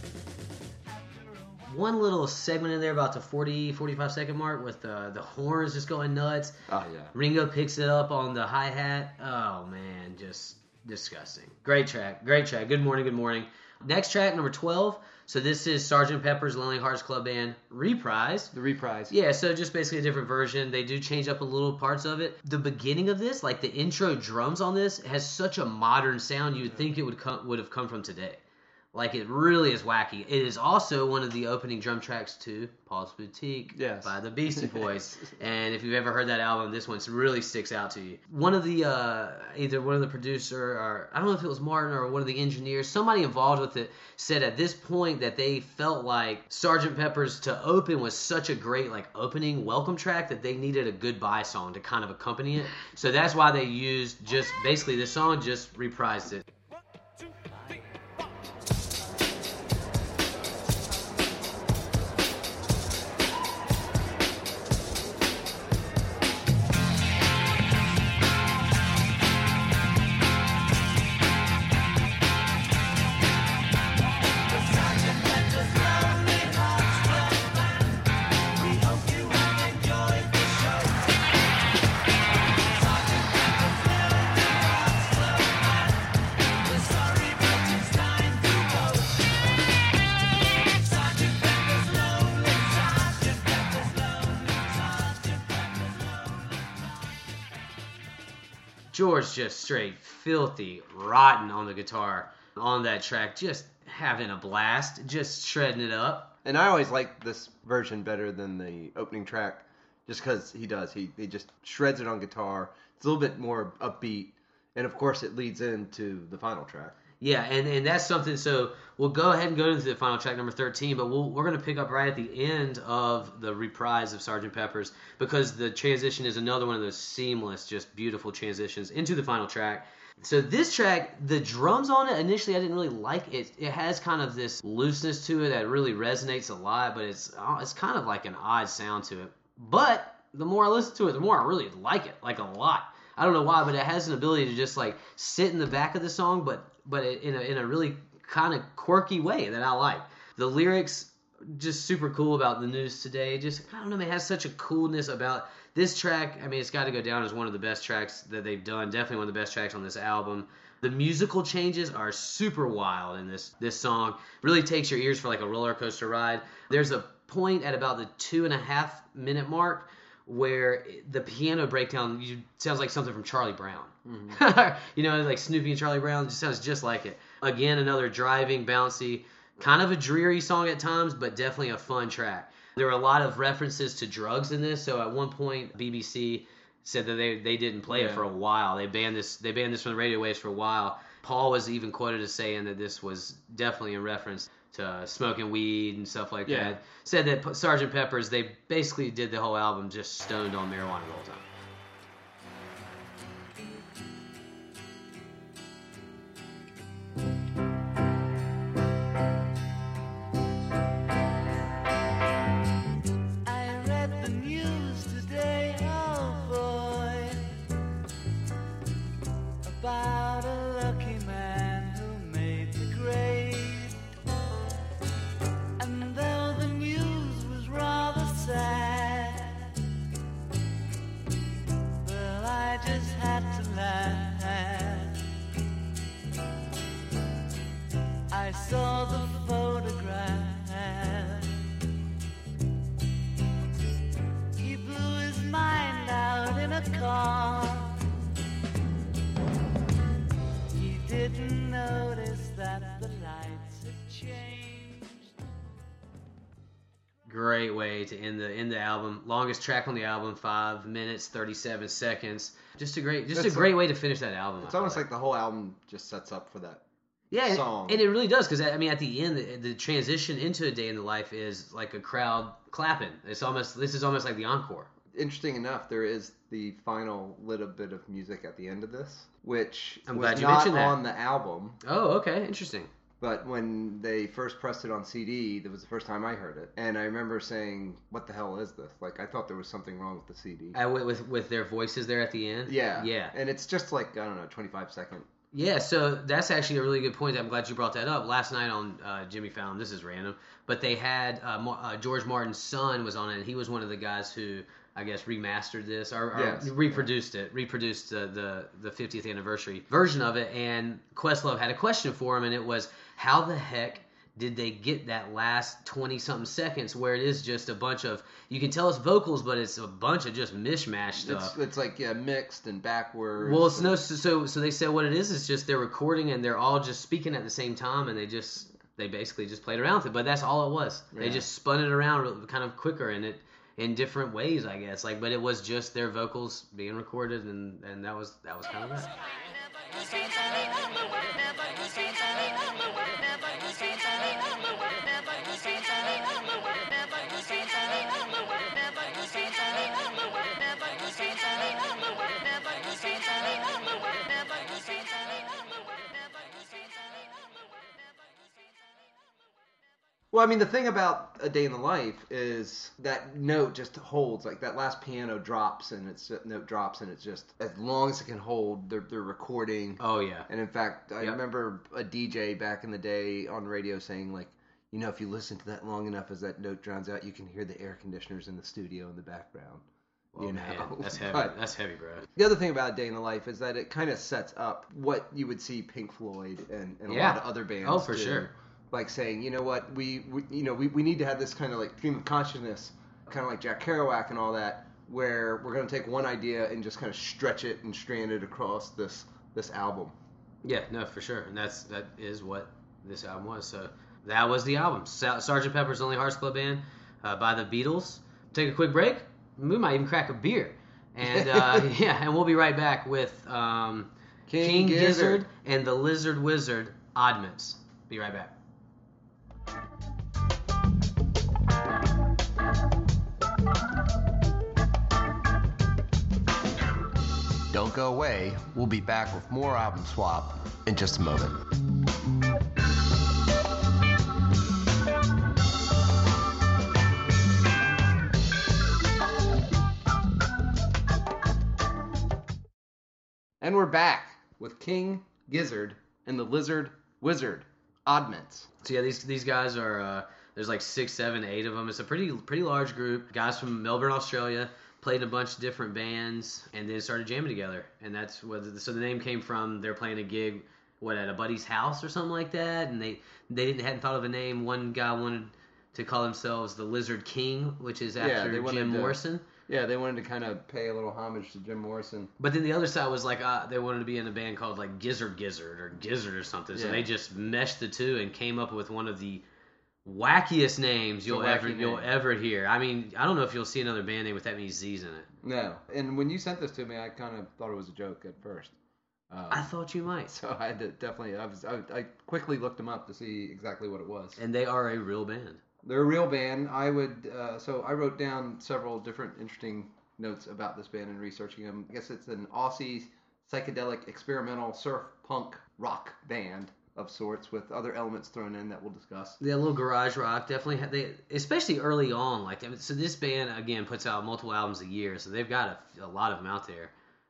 One little segment in there about the 40-45 second mark with the horns just going nuts. Oh, yeah. Ringo picks it up on the hi-hat. Oh, man, just disgusting. Great track. Good morning, good morning. Next track, number 12. So this is Sgt. Pepper's Lonely Hearts Club Band Reprise. The Reprise. Yeah, so just basically a different version. They do change up a little parts of it. The beginning of this, like the intro drums on this, has such a modern sound you would think it would have come from today. Like, it really is wacky. It is also one of the opening drum tracks to Paul's Boutique Yes. by the Beastie Boys. And if you've ever heard that album, this one really sticks out to you. One of the, either one of the producer, or I don't know if it was Martin or one of the engineers, somebody involved with it said at this point that they felt like Sgt. Pepper's to open was such a great, like, opening welcome track that they needed a goodbye song to kind of accompany it. So that's why they used just, basically this song just reprised it. George just straight filthy rotten on the guitar on that track, just having a blast, just shredding it up. And I always like this version better than the opening track, just because he does. He just shreds it on guitar. It's a little bit more upbeat, and of course it leads into the final track. Yeah, and that's something. So we'll go ahead and go into the final track, number 13, but we're going to pick up right at the end of the reprise of Sgt. Pepper's, because the transition is another one of those seamless, just beautiful transitions into the final track. So this track, the drums on it, initially I didn't really like it. It has kind of this looseness to it that really resonates a lot, but it's kind of like an odd sound to it. But the more I listen to it, the more I really like it, like a lot. I don't know why, but it has an ability to just like sit in the back of the song, but in a really kind of quirky way that I like. The lyrics, just super cool about the news today. Just, I don't know, man, it has such a coolness about this track. I mean, it's got to go down as one of the best tracks that they've done. Definitely one of the best tracks on this album. The musical changes are super wild in this song. Really takes your ears for like a roller coaster ride. There's a point at about the 2.5 minute mark where the piano breakdown sounds like something from Charlie Brown. Mm-hmm. You know, like Snoopy and Charlie Brown, it just sounds just like it. Again, another driving, bouncy, kind of a dreary song at times, but definitely a fun track. There were a lot of references to drugs in this, so at one point BBC said that they didn't play it for a while. They banned this from the radio waves for a while. Paul was even quoted as saying that this was definitely in reference to smoking weed and stuff like that. Said that Sgt. Pepper's, they basically did the whole album just stoned on marijuana the whole time. I read the news today, oh boy, about a lucky man who made the grade. And though the news was rather sad, well, I just had to laugh. I saw the photograph. He blew his mind out in a car. He didn't notice that the lights had changed. Great way to end the album. Longest track on the album, 5 minutes 37 seconds. Just a great way to finish that album. It's almost like the whole album just sets up for that. Yeah, song. And it really does, because I mean, at the end, the transition into A Day in the Life is like a crowd clapping. This is almost like the encore. Interesting enough, there is the final little bit of music at the end of this, which I'm was glad you not mentioned that. on the album. Oh, okay, interesting. But when they first pressed it on CD, that was the first time I heard it. And I remember saying, what the hell is this? Like, I thought there was something wrong with the CD. With their voices there at the end? Yeah. Yeah. And it's just like, I don't know, 25-second. Yeah, so that's actually a really good point. I'm glad you brought that up. Last night on Jimmy Fallon, this is random, but they had George Martin's son was on it, and he was one of the guys who, I guess, remastered this or Yes. reproduced the 50th anniversary version of it. And Questlove had a question for him, and it was, how the heck did they get that last 20-something seconds where it is just a bunch of, you can tell it's vocals, but it's a bunch of just mishmash stuff. It's like, mixed and backwards. Well, it's no, so they said what it is just they're recording and they're all just speaking at the same time, and they just they basically just played around with it. But that's all it was. They Yeah. just spun it around kind of quicker in different ways, I guess. But it was just their vocals being recorded, and that was kind of it. Well, I mean, the thing about A Day in the Life is that note just holds. Like, that last piano drops, and note drops, and it's just, as long as it can hold, they're recording. Oh, yeah. And in fact, I Yep. remember a DJ back in the day on radio saying, like, you know, if you listen to that long enough as that note drowns out, you can hear the air conditioners in the studio in the background. Oh, man, that's heavy. But That's heavy, bro. the other thing about A Day in the Life is that it kind of sets up what you would see Pink Floyd and a Yeah. lot of other bands Oh, for do. sure. Like saying, you know what, we need to have this kind of like stream of consciousness, kind of like Jack Kerouac and all that, where we're going to take one idea and just kind of stretch it and strand it across this album. Yeah, no, for sure. And that is what this album was. So that was the album. Sgt. Pepper's Lonely Hearts Club Band by the Beatles. Take a quick break. We might even crack a beer. And and we'll be right back with King Gizzard and the Lizard Wizard Oddments. Be right back. Don't go away. We'll be back with more Album Swap in just a moment. And we're back with King Gizzard and the Lizard Wizard Oddments. So yeah, these guys are there's like 6, 7, 8 of them. It's a pretty large group. Guys from Melbourne, Australia, played in a bunch of different bands, and then started jamming together. And that's so the name came from they're playing a gig at a buddy's house or something like that, and they hadn't thought of a name. One guy wanted to call themselves the Lizard King, which is after Jim Morrison. Yeah, they wanted to kind of pay a little homage to Jim Morrison. But then the other side was like they wanted to be in a band called like Gizzard or something. So Yeah. they just meshed the two and came up with one of the wackiest names you'll ever hear. I mean, I don't know if you'll see another band name with that many Z's in it. No. And when you sent this to me, I kind of thought it was a joke at first. I thought you might. So I had to definitely. I quickly looked them up to see exactly what it was. And they are a real band. They're a real band. I would. So I wrote down several different interesting notes about this band and researching them. I guess it's an Aussie psychedelic experimental surf punk rock band of sorts with other elements thrown in that we'll discuss. Yeah, a little garage rock. Definitely, especially early on. So this band again puts out multiple albums a year, so they've got a lot of them out there.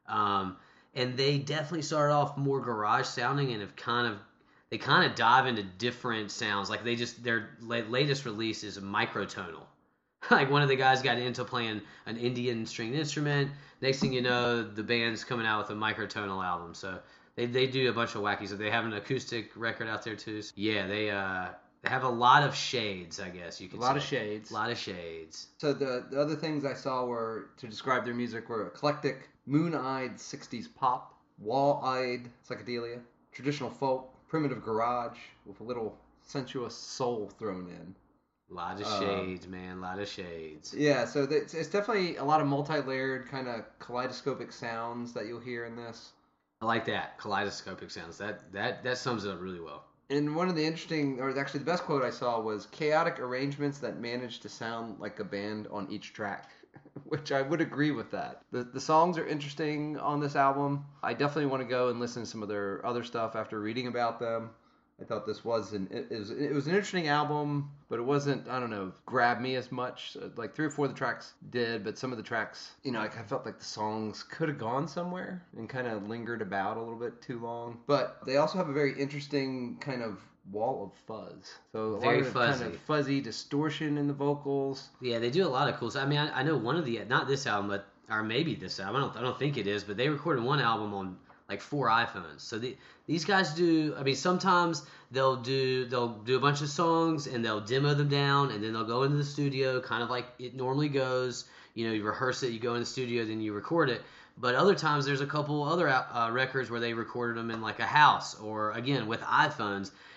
And they definitely started off more garage sounding, and have kind of dive into different sounds. Like their latest release is microtonal. Like one of the guys got into playing an Indian stringed instrument. Next thing you know, the band's coming out with a microtonal album. So they do a bunch of wacky stuff. They have an acoustic record out there too. So yeah, they have a lot of shades, I guess you could say. A lot of shades. A lot of shades. So the other things I saw were, to describe their music, were eclectic, moon-eyed 60s pop, wall-eyed psychedelia, traditional folk, primitive garage, with a little sensuous soul thrown in. A lot of shades, man. A lot of shades. Yeah, so it's definitely a lot of multi-layered, kind of kaleidoscopic sounds that you'll hear in this. I like that. Kaleidoscopic sounds. That sums it up really well. And one of the interesting, or actually the best quote I saw was, chaotic arrangements that manage to sound like a band on each track, which I would agree with that. The songs are interesting on this album. I definitely want to go and listen to some of their other stuff after reading about them. I thought this was it was an interesting album, but it wasn't, I don't know, grab me as much. Like 3 or 4 of the tracks did, but some of the tracks, I felt like the songs could have gone somewhere and kind of lingered about a little bit too long. But they also have a very interesting kind of wall of fuzz. So a Very lot of fuzzy. kind of fuzzy distortion in the vocals. Yeah, they do a lot of cool stuff. I mean, I know one of the, not this album, but or maybe this album. I don't think it is, but they recorded one album on like 4 iPhones. So these guys do. I mean, sometimes they'll do a bunch of songs and they'll demo them down, and then they'll go into the studio, kind of like it normally goes. You rehearse it, you go in the studio, then you record it. But other times there's a couple other records where they recorded them in like a house, or again with iPhones.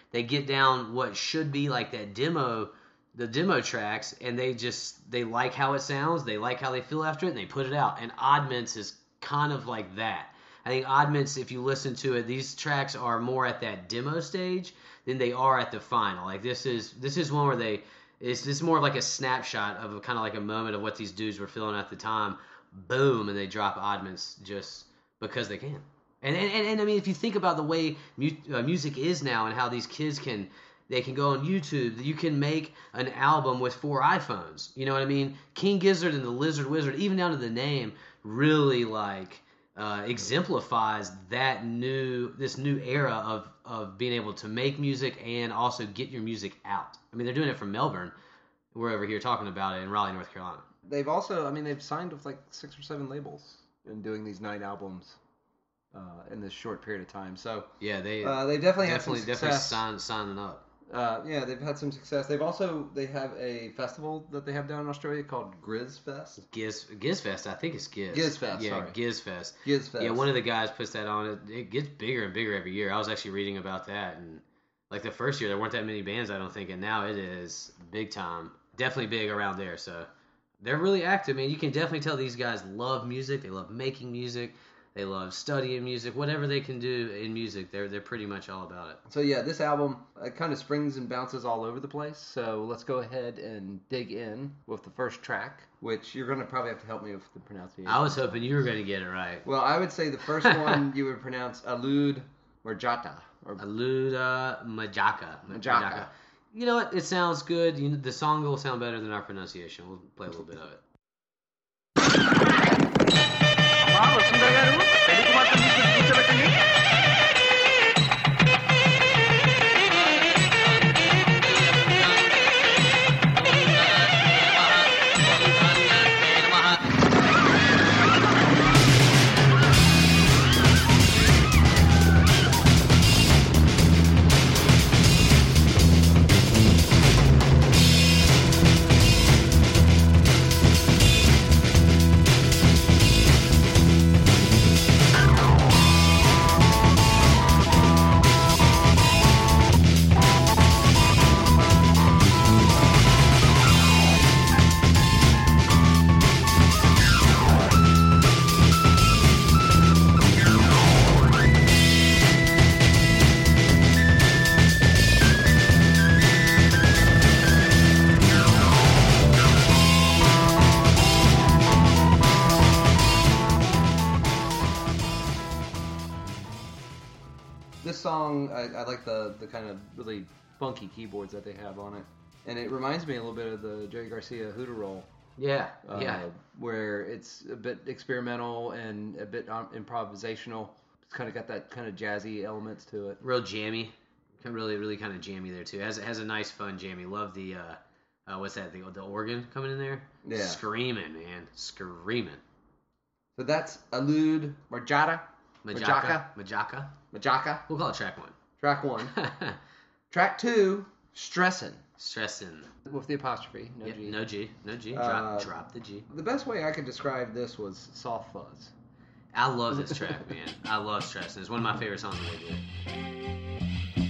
they get down what should be like that the demo tracks, and they like how it sounds, they like how they feel after it, and they put it out. And Oddments is kind of like that. I think Oddments, if you listen to it, these tracks are more at that demo stage than they are at the final. Like this is one where this is more of like a snapshot of kind of like a moment of what these dudes were feeling at the time. Boom, and they drop Oddments just because they can. And I mean, if you think about the way music is now and how these kids can go on YouTube, you can make an album with 4 iPhones. You know what I mean? King Gizzard and the Lizard Wizard, even down to the name, really like exemplifies this new era of being able to make music and also get your music out. I mean, they're doing it from Melbourne. We're over here talking about it in Raleigh, North Carolina. They've also, they've signed with like 6 or 7 labels and doing these 9 albums in this short period of time. So yeah, they definitely had some success. signing up. Yeah, they've had some success. They have a festival that they have down in Australia called Gizfest. Gizfest, I think it's Giz. Gizfest, yeah, sorry. Gizfest. Gizfest. Yeah, one of the guys puts that on. It gets bigger and bigger every year. I was actually reading about that, and like the first year there weren't that many bands, I don't think, and now it is big time. Definitely big around there. So they're really active, man. You can definitely tell these guys love music. They love making music. They love studying music. Whatever they can do in music, they're pretty much all about it. So yeah, this album kind of springs and bounces all over the place. So let's go ahead and dig in with the first track, which you're going to probably have to help me with the pronunciation. I was hoping you were going to get it right. Well, I would say the first one you would pronounce Alud Marjata. Aluda Majaka. You know what? It sounds good. The song will sound better than our pronunciation. We'll play a little bit of it. This song, I like the kind of really funky keyboards that they have on it. And it reminds me a little bit of the Jerry Garcia Hooter Roll. Yeah. Where it's a bit experimental and a bit improvisational. It's kind of got that kind of jazzy elements to it. Real jammy. Really kind of jammy there, too. Has a nice, fun jammy. Love the, what's that, the organ coming in there? Yeah. Screaming, man. Screaming. So that's Alud Marjata. Majaka. We'll call it track 1. Track 1. Track 2, Stressin'. Stressin'. With the apostrophe. No G. No G. Drop the G. The best way I could describe this was soft fuzz. I love this track, man. I love Stressin'. It's one of my favorite songs that they did.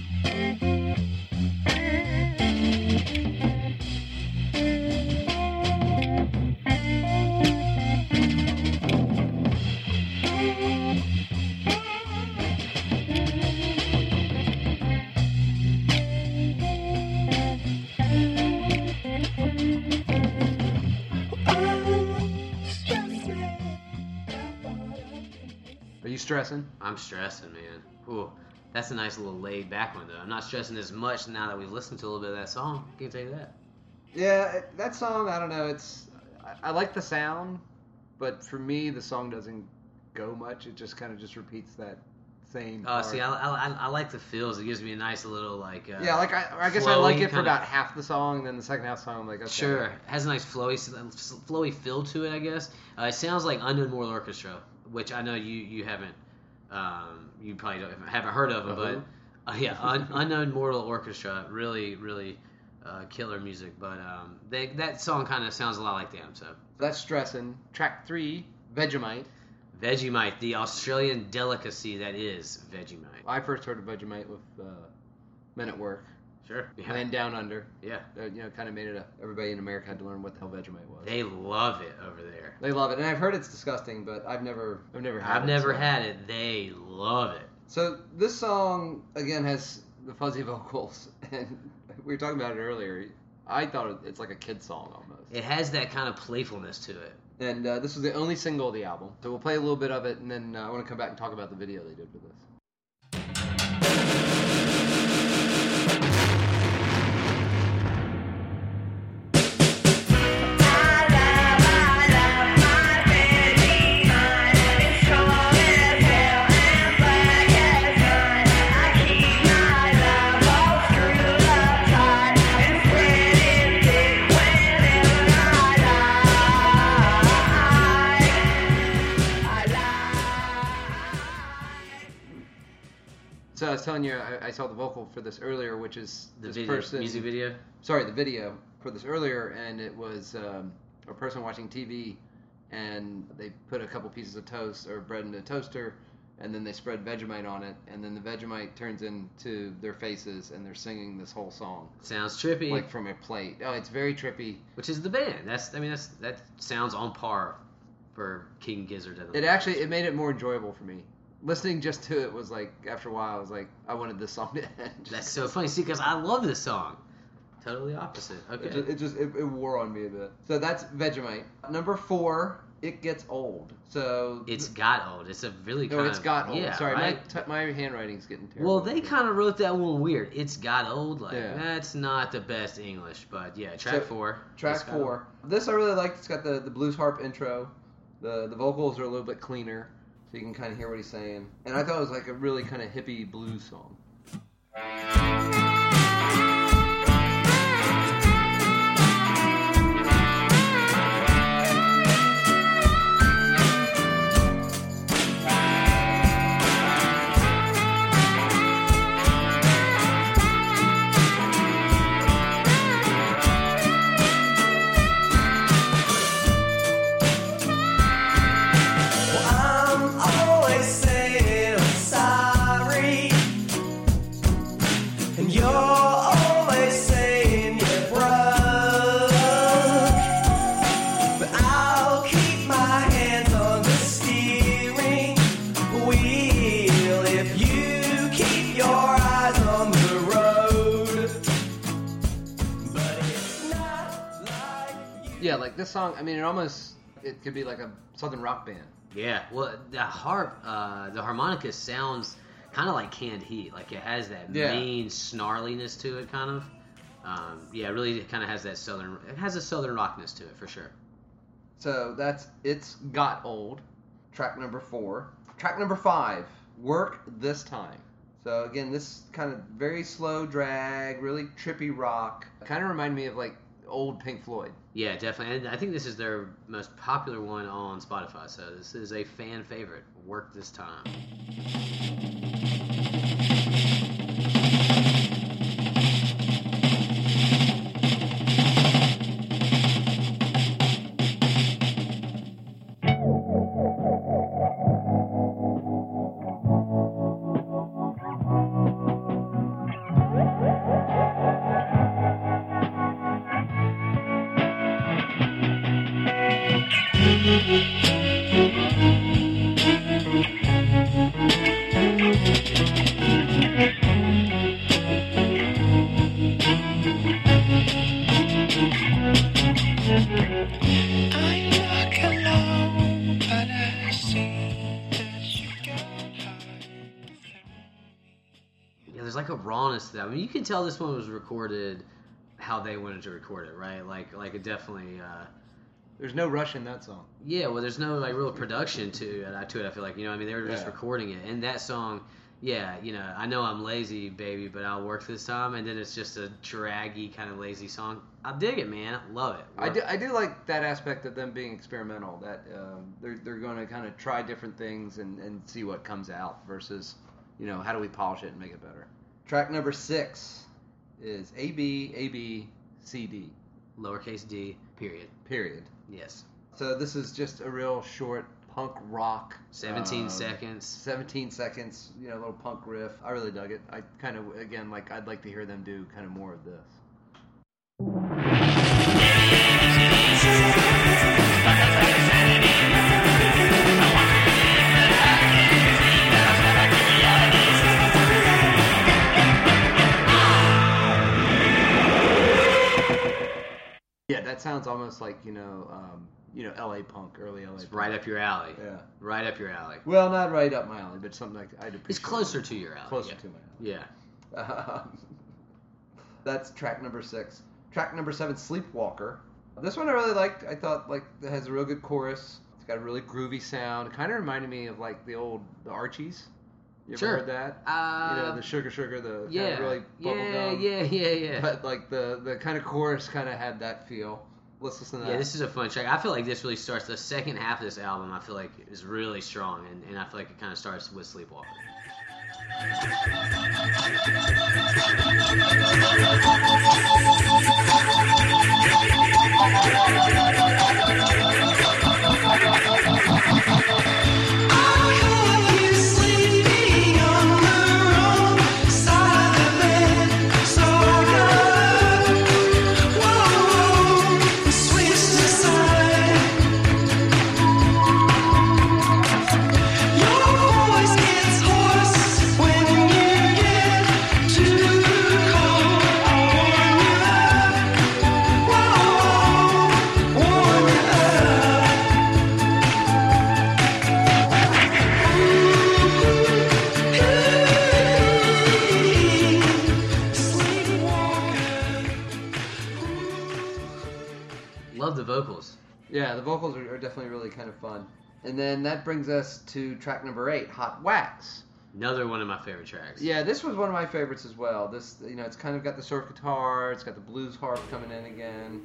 Are you stressing? I'm stressing, man. Ooh, that's a nice little laid back one, though. I'm not stressing as much now that we've listened to a little bit of that song. I can tell you that. Yeah, that song, I don't know. I like the sound, but for me, the song doesn't go much. It just kind of just repeats that same part. See, I like the feels. It gives me a nice little, like... yeah, like, I guess I like it for about half the song, then the second half song, I'm like, okay. Sure. It has a nice flowy feel to it, I guess. It sounds like Unknown Mortal Orchestra, which I know you haven't... you probably haven't heard of them, but... yeah, Unknown Mortal Orchestra, really, really... killer music, but that song kind of sounds a lot like them. So that's Stressin'. Track 3, Vegemite. Vegemite, the Australian delicacy that is Vegemite. I first heard of Vegemite Men at Work, Sure. Yeah. and Down Under. Yeah. Kind of made it everybody in America had to learn what the hell Vegemite was. They love it over there. They love it, and I've heard it's disgusting, but I've never had it. I've never so. had it. They love it. So this song again has the fuzzy vocals, and we were talking about it earlier. I thought it's like a kid song almost. It has that kind of playfulness to it. And this was the only single of the album, so we'll play a little bit of it, and then I want to come back and talk about the video they did for this. So I was telling you, I saw the vocal for this earlier, which is The this video, person. music video. Sorry, the video for this earlier, and it was a person watching TV, and they put a couple pieces of toast or bread in a toaster, and then they spread Vegemite on it, and then the Vegemite turns into their faces, and they're singing this whole song, Sounds trippy. like from a plate. Oh, it's very trippy. Which is the band. That sounds on par for King Gizzard. And the It made it more enjoyable for me. Listening just to it was like, after a while, I was like, I wanted this song to end. That's so funny. See, because I love this song. Totally opposite. Okay. It wore on me a bit. So that's Vegemite. Number 4, It Gets Old. So It's got old. It's a really kind no, of... it's got old. Yeah, Sorry, right? my handwriting's getting terrible. Well, they kind of wrote that one weird. It's got old. Like, Yeah. that's not the best English, but yeah, track So, 4. Track It's got 4. This I really liked. It's got the blues harp intro. The vocals are a little bit cleaner, so you can kind of hear what he's saying. And I thought it was like a really kind of hippie blues song. I'm always saying I'm sorry, and you're always saying you're broke. But I'll keep my hands on the steering wheel if you keep your eyes on the road. But it's not like you. Yeah, like this song, I mean, it could be like a southern rock band. Yeah, well, the harp, the harmonica sounds kind of like Canned Heat. Like, it has that Yeah. mean snarliness to it, kind of. Yeah, it really kind of has that southern... It has a southern rockness to it, for sure. So that's It's Got Old, track number 4. Track number 5, Work This Time. So again, this kind of very slow drag, really trippy rock. Kind of remind me of like old Pink Floyd. Yeah, definitely. And I think this is their most popular one on Spotify, so this is a fan favorite. Work This Time. I'm not alone, but I see that you got high. Yeah, there's like a rawness to that. I mean, you can tell this one was recorded how they wanted to record it, right? Like it definitely... There's no rush in that song. Yeah, well, there's no like real production to it. I feel like, you know, I mean, they were just Yeah. recording it, and that song, yeah, you know, I know I'm lazy, baby, but I'll work this time, and then it's just a draggy kind of lazy song. I dig it, man. Love it. I do like that aspect of them being experimental. That they're going to kind of try different things and see what comes out versus, you know, how do we polish it and make it better. Track number 6 is A B A B C D. Lowercase d, period. Period. Yes. So this is just a real short punk rock. 17 seconds. 17 seconds, a little punk riff. I really dug it. I kind of, again, I'd like to hear them do kind of more of this. Yeah, that sounds almost like, LA punk, early LA punk. Right up your alley. Yeah. Right up your alley. Well, not right up my alley, but something like I'd appreciate. It's closer to your alley. Closer yeah. to my alley. Yeah. That's track number 6. Track number 7, Sleepwalker. This one I really liked. I thought it has a real good chorus. It's got a really groovy sound. It kind of reminded me of the Archies. You ever heard that? The Sugar, the kind of really bubblegum. Yeah. But the kind of chorus kind of had that feel. Let's listen to that. Yeah, this is a fun track. I feel like this really starts the second half of this album. I feel like is really strong, and I feel like it kind of starts with Sleepwalker. Love the vocals. Yeah, the vocals are definitely really kind of fun. And then that brings us to track number 8, Hot Wax. Another one of my favorite tracks. Yeah, this was one of my favorites as well. This, it's kind of got the surf guitar, it's got the blues harp coming in again.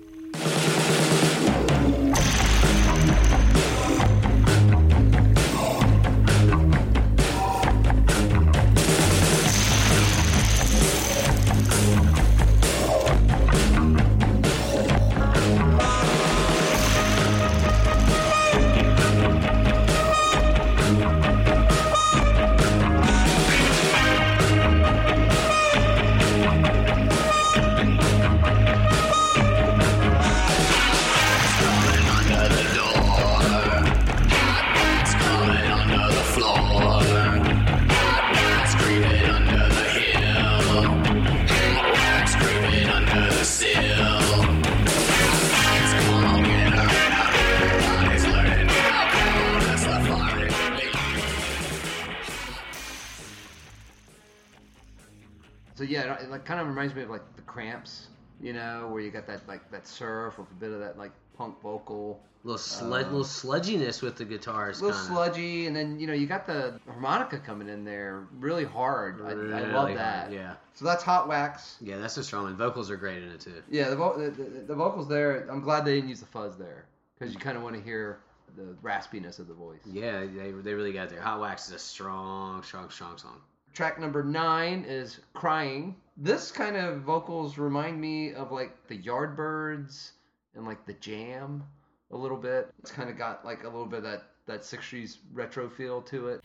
So yeah, it kind of reminds me of the Cramps, where you got that surf with a bit of that punk vocal. Little sludginess with the guitars. A little sludgy, and then you got the harmonica coming in there really hard. I love that. Hard, yeah. So that's Hot Wax. Yeah, that's a strong one. Vocals are great in it too. Yeah, the vocals there. I'm glad they didn't use the fuzz there because you kind of want to hear the raspiness of the voice. Yeah, they really got there. Hot Wax is a strong song. Track number 9 is Crying. This kind of vocals remind me of the Yardbirds and the Jam a little bit. It's kind of got a little bit of that 60s retro feel to it.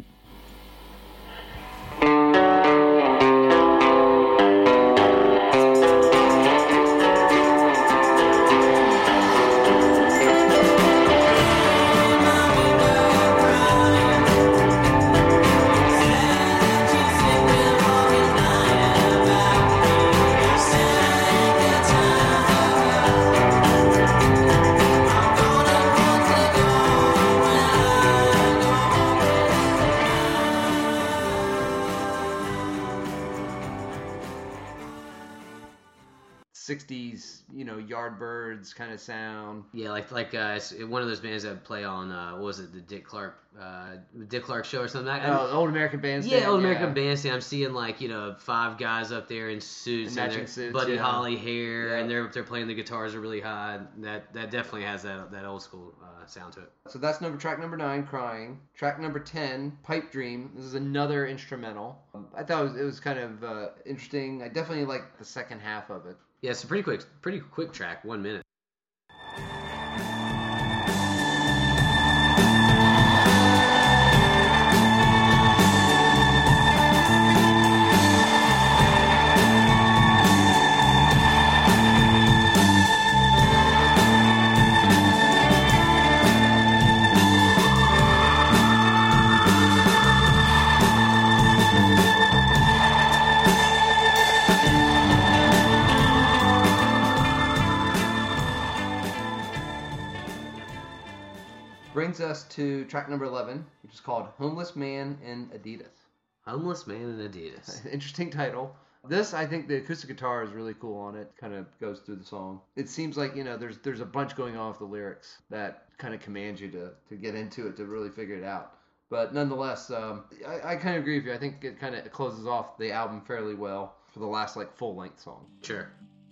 '60s, Yardbirds kind of sound. Yeah, it's one of those bands that play on what was it, the Dick Clark show or something like that. Oh, Old American Bandstand. Yeah, Old American Bandstand. I'm seeing 5 guys up there in suits, and matching suits, Buddy Holly hair, yeah. and they're playing the guitars are really high. That definitely has that old school sound to it. So that's track number 9, Crying. Track number 10, Pipe Dream. This is another instrumental. I thought it was kind of interesting. I definitely like the second half of it. Yeah, it's a pretty quick track, 1 minute. brings us to track number 11, which is called Homeless Man in Adidas. Homeless Man in Adidas. Interesting title. This, I think the acoustic guitar is really cool on it. Kind of goes through the song. It seems like, there's a bunch going on with the lyrics that kind of commands you to get into it, to really figure it out. But nonetheless, I kind of agree with you. I think it kind of closes off the album fairly well for the last, full-length song. Sure.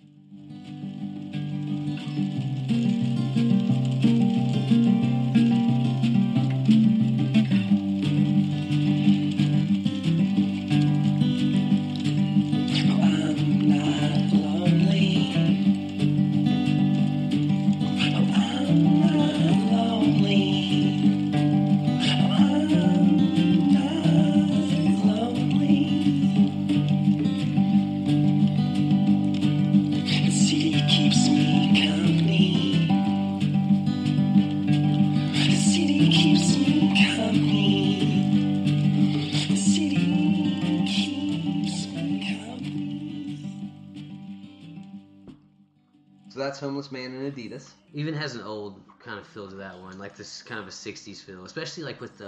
So that's Homeless Man in Adidas. Even has an old kind of feel to that one, like this kind of a 60s feel, especially with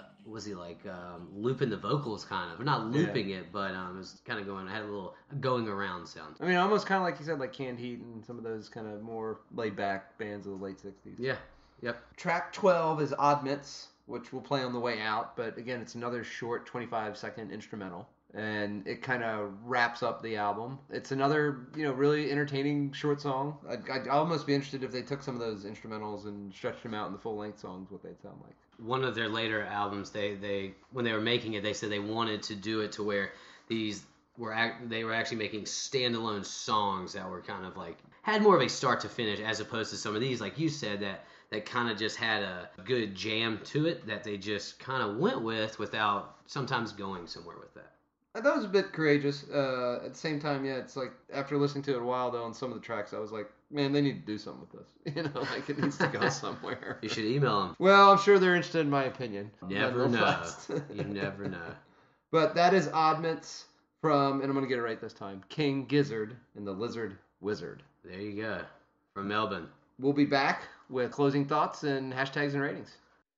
looping the vocals kind of, not looping it, but it was kind of had a little going around sound. I mean, almost kind of like you said, like Canned Heat and some of those kind of more laid back bands of the late 60s. Yeah. Yep. Track 12 is Oddments, which we'll play on the way out, but again, it's another short 25-second instrumental. And it kind of wraps up the album. It's another, really entertaining short song. I'd almost be interested if they took some of those instrumentals and stretched them out in the full-length songs, what they'd sound like. One of their later albums, they when they were making it, they said they wanted to do it to where they were actually making standalone songs that were kind of had more of a start to finish, as opposed to some of these, like you said, that kind of just had a good jam to it that they just kind of went with without sometimes going somewhere with that. I thought it was a bit courageous. At the same time, it's like after listening to it a while though on some of the tracks, I was like, man, they need to do something with this. It needs to go somewhere. You should email them. Well, I'm sure they're interested in my opinion. Never know. You never know. But that is Oddments from, and I'm going to get it right this time, King Gizzard and the Lizard Wizard. There you go. From Melbourne. We'll be back with closing thoughts and hashtags and ratings.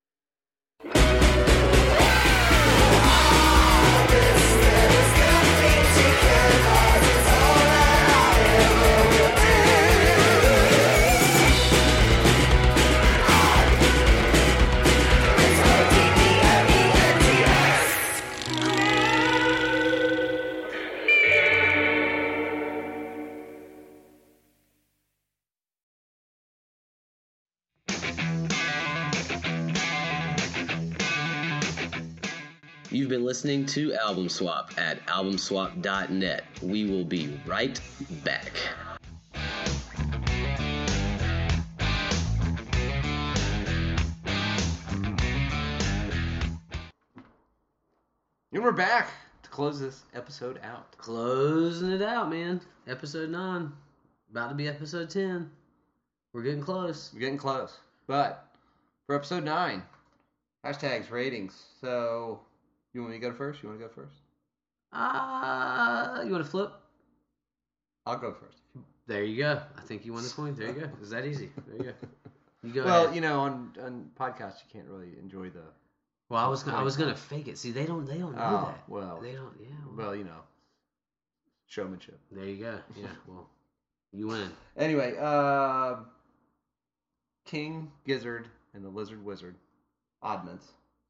You've been listening to Album Swap at albumswap.net. We will be right back. And we're back to close this episode out. Closing it out, man. Episode 9. About to be episode 10. We're getting close. We're getting close. But for episode 9, hashtags, ratings. So, you want me to go first? You want to go first? You want to flip? I'll go first. There you go. I think you won the point. There you go. It's that easy. There you go. You go well, ahead. On podcasts, you can't really enjoy the... Well, I was gonna fake it. See, they don't know that. Well, they don't. Yeah. Well, showmanship. There you go. Yeah. Well, you win. Anyway, King Gizzard and the Lizard Wizard, Oddments.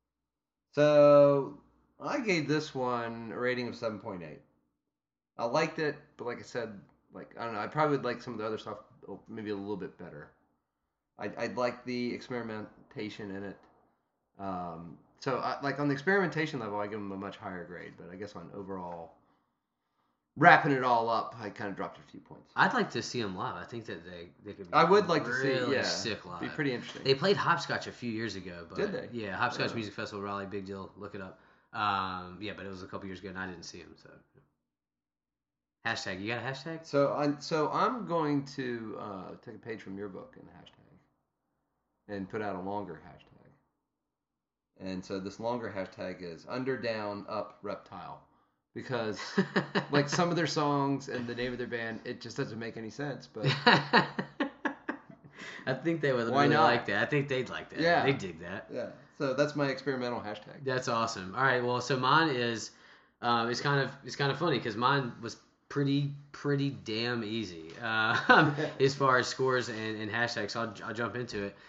So I gave this one a rating of 7.8. I liked it, but like I said, I don't know. I probably would like some of the other stuff maybe a little bit better. I'd like the experimentation in it. So, on the experimentation level, I give them a much higher grade. But I guess on overall, wrapping it all up, I kind of dropped a few points. I'd like to see them live. I think that they could be I would like to see sick live. Be pretty interesting. They played Hopscotch a few years ago. But, did they? Yeah, Hopscotch Music Festival, Raleigh, big deal. Look it up. Yeah, but it was a couple years ago, and I didn't see them. So, hashtag. You got a hashtag? So I'm going to take a page from your book and hashtag, and put out a longer hashtag. And so this longer hashtag is under, down, up, reptile. Because, some of their songs and the name of their band, it just doesn't make any sense. But I think they would Why really not? like that. I think they'd like that. Yeah. They'd dig that. Yeah. So that's my experimental hashtag. That's awesome. All right, well, so mine is, it's kind of funny because mine was pretty damn easy as far as scores and hashtags. So I'll jump into it.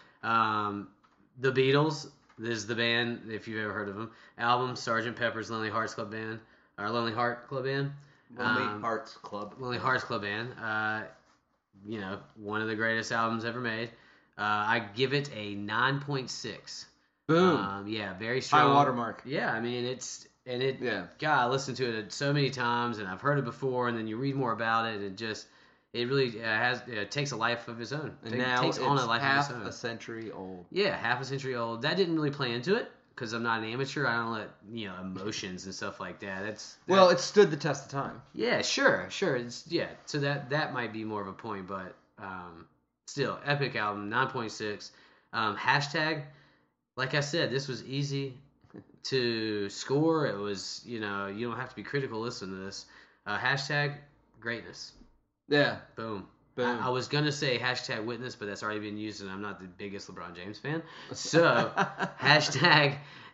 The Beatles. This is the band, if you've ever heard of them. Album, Sgt. Pepper's Lonely Hearts Club Band, or Lonely Heart Club Band. Lonely Hearts Club. Lonely Hearts Club Band. One of the greatest albums ever made. I give it a 9.6. Boom. Yeah, very strong. High watermark. Yeah, I mean Yeah. God, I listened to it so many times, and I've heard it before, and then you read more about it, and it really takes a life of its own. And now takes it's on a life half of its own. a century old. Yeah, half a century old. That didn't really play into it because I'm not an amateur. I don't let emotions and stuff like that. Well, it stood the test of time. Yeah, sure. So that might be more of a point, but still, epic album, 9.6. Hashtag, like I said, this was easy to score. It was, you don't have to be critical listening to this. Hashtag, greatness. Yeah. Boom. Boom. I was going to say hashtag witness, but that's already been used, and I'm not the biggest LeBron James fan. So, hashtag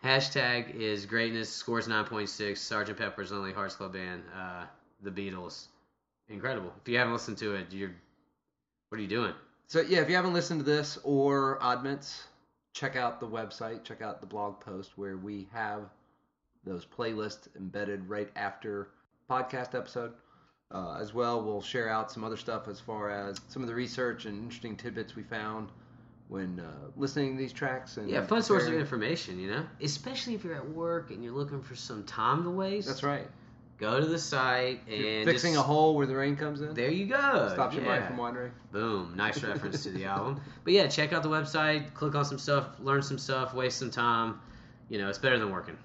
is greatness, scores 9.6, Sgt. Pepper's Lonely Hearts Club Band, The Beatles. Incredible. If you haven't listened to it, what are you doing? So, yeah, if you haven't listened to this or Oddments, check out the website, check out the blog post where we have those playlists embedded right after podcast episode. As well, we'll share out some other stuff as far as some of the research and interesting tidbits we found when listening to these tracks. And fun source of information, especially if you're at work and you're looking for some time to waste. That's right. Go to the site and fixing a hole where the rain comes in. There you go. Stops your mind from wandering. Boom. Nice reference to the album. But yeah, check out the website, click on some stuff, learn some stuff, waste some time. It's better than working.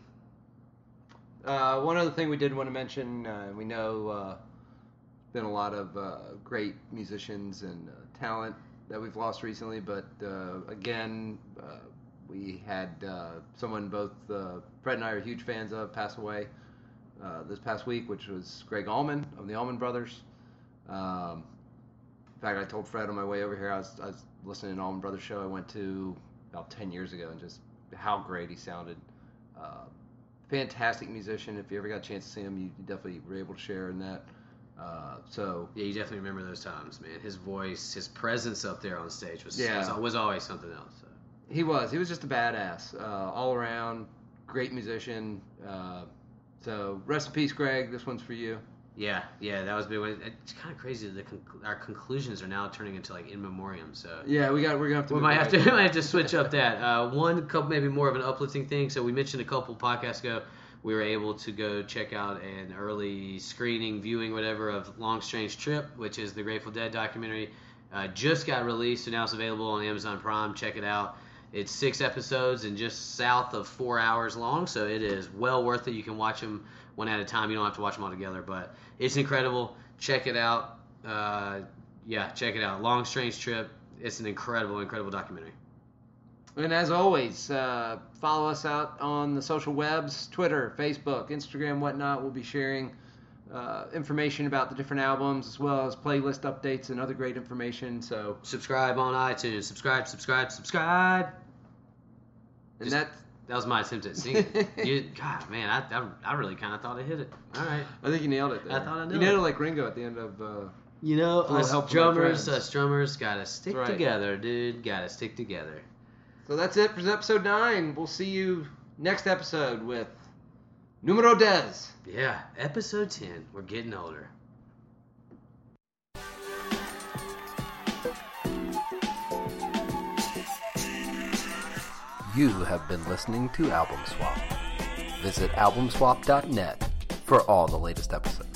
One other thing we did want to mention, we know been a lot of great musicians and talent that we've lost recently, but again, we had someone both Fred and I are huge fans of pass away this past week, which was Greg Allman of the Allman Brothers. In fact, I told Fred on my way over here, I was listening to an Allman Brothers show I went to about 10 years ago, and just how great he sounded. Fantastic musician. If you ever got a chance to see him, you definitely were able to share in that. Yeah, you definitely remember those times, man. His voice, his presence up there on stage was always something else. So. He was just a badass, all around, great musician. So rest in peace, Greg. This one's for you. Yeah, that was big. It's kind of crazy that our conclusions are now turning into like in memoriam. So yeah, we're gonna have to. We might have to switch up that. One couple, maybe more of an uplifting thing. So we mentioned a couple podcasts ago. We were able to go check out an early screening, viewing, whatever, of Long Strange Trip, which is the Grateful Dead documentary. Just got released, so now it's available on Amazon Prime. Check it out. It's 6 episodes and just south of 4 hours long, so it is well worth it. You can watch them one at a time. You don't have to watch them all together, but it's incredible. Check it out. Check it out. Long Strange Trip. It's an incredible, incredible documentary. And as always, follow us out on the social webs, Twitter, Facebook, Instagram, whatnot. We'll be sharing information about the different albums as well as playlist updates and other great information. So subscribe on iTunes. Subscribe. And that was my attempt at singing. God, man, I really kind of thought I hit it. All right. I think you nailed it there. I thought I nailed it. You nailed it like Ringo at the end of... us drummers gotta stick together, dude. Gotta stick together. So that's it for episode 9. We'll see you next episode with Numero 10. Yeah, episode 10. We're getting older. You have been listening to Album Swap. Visit albumswap.net for all the latest episodes.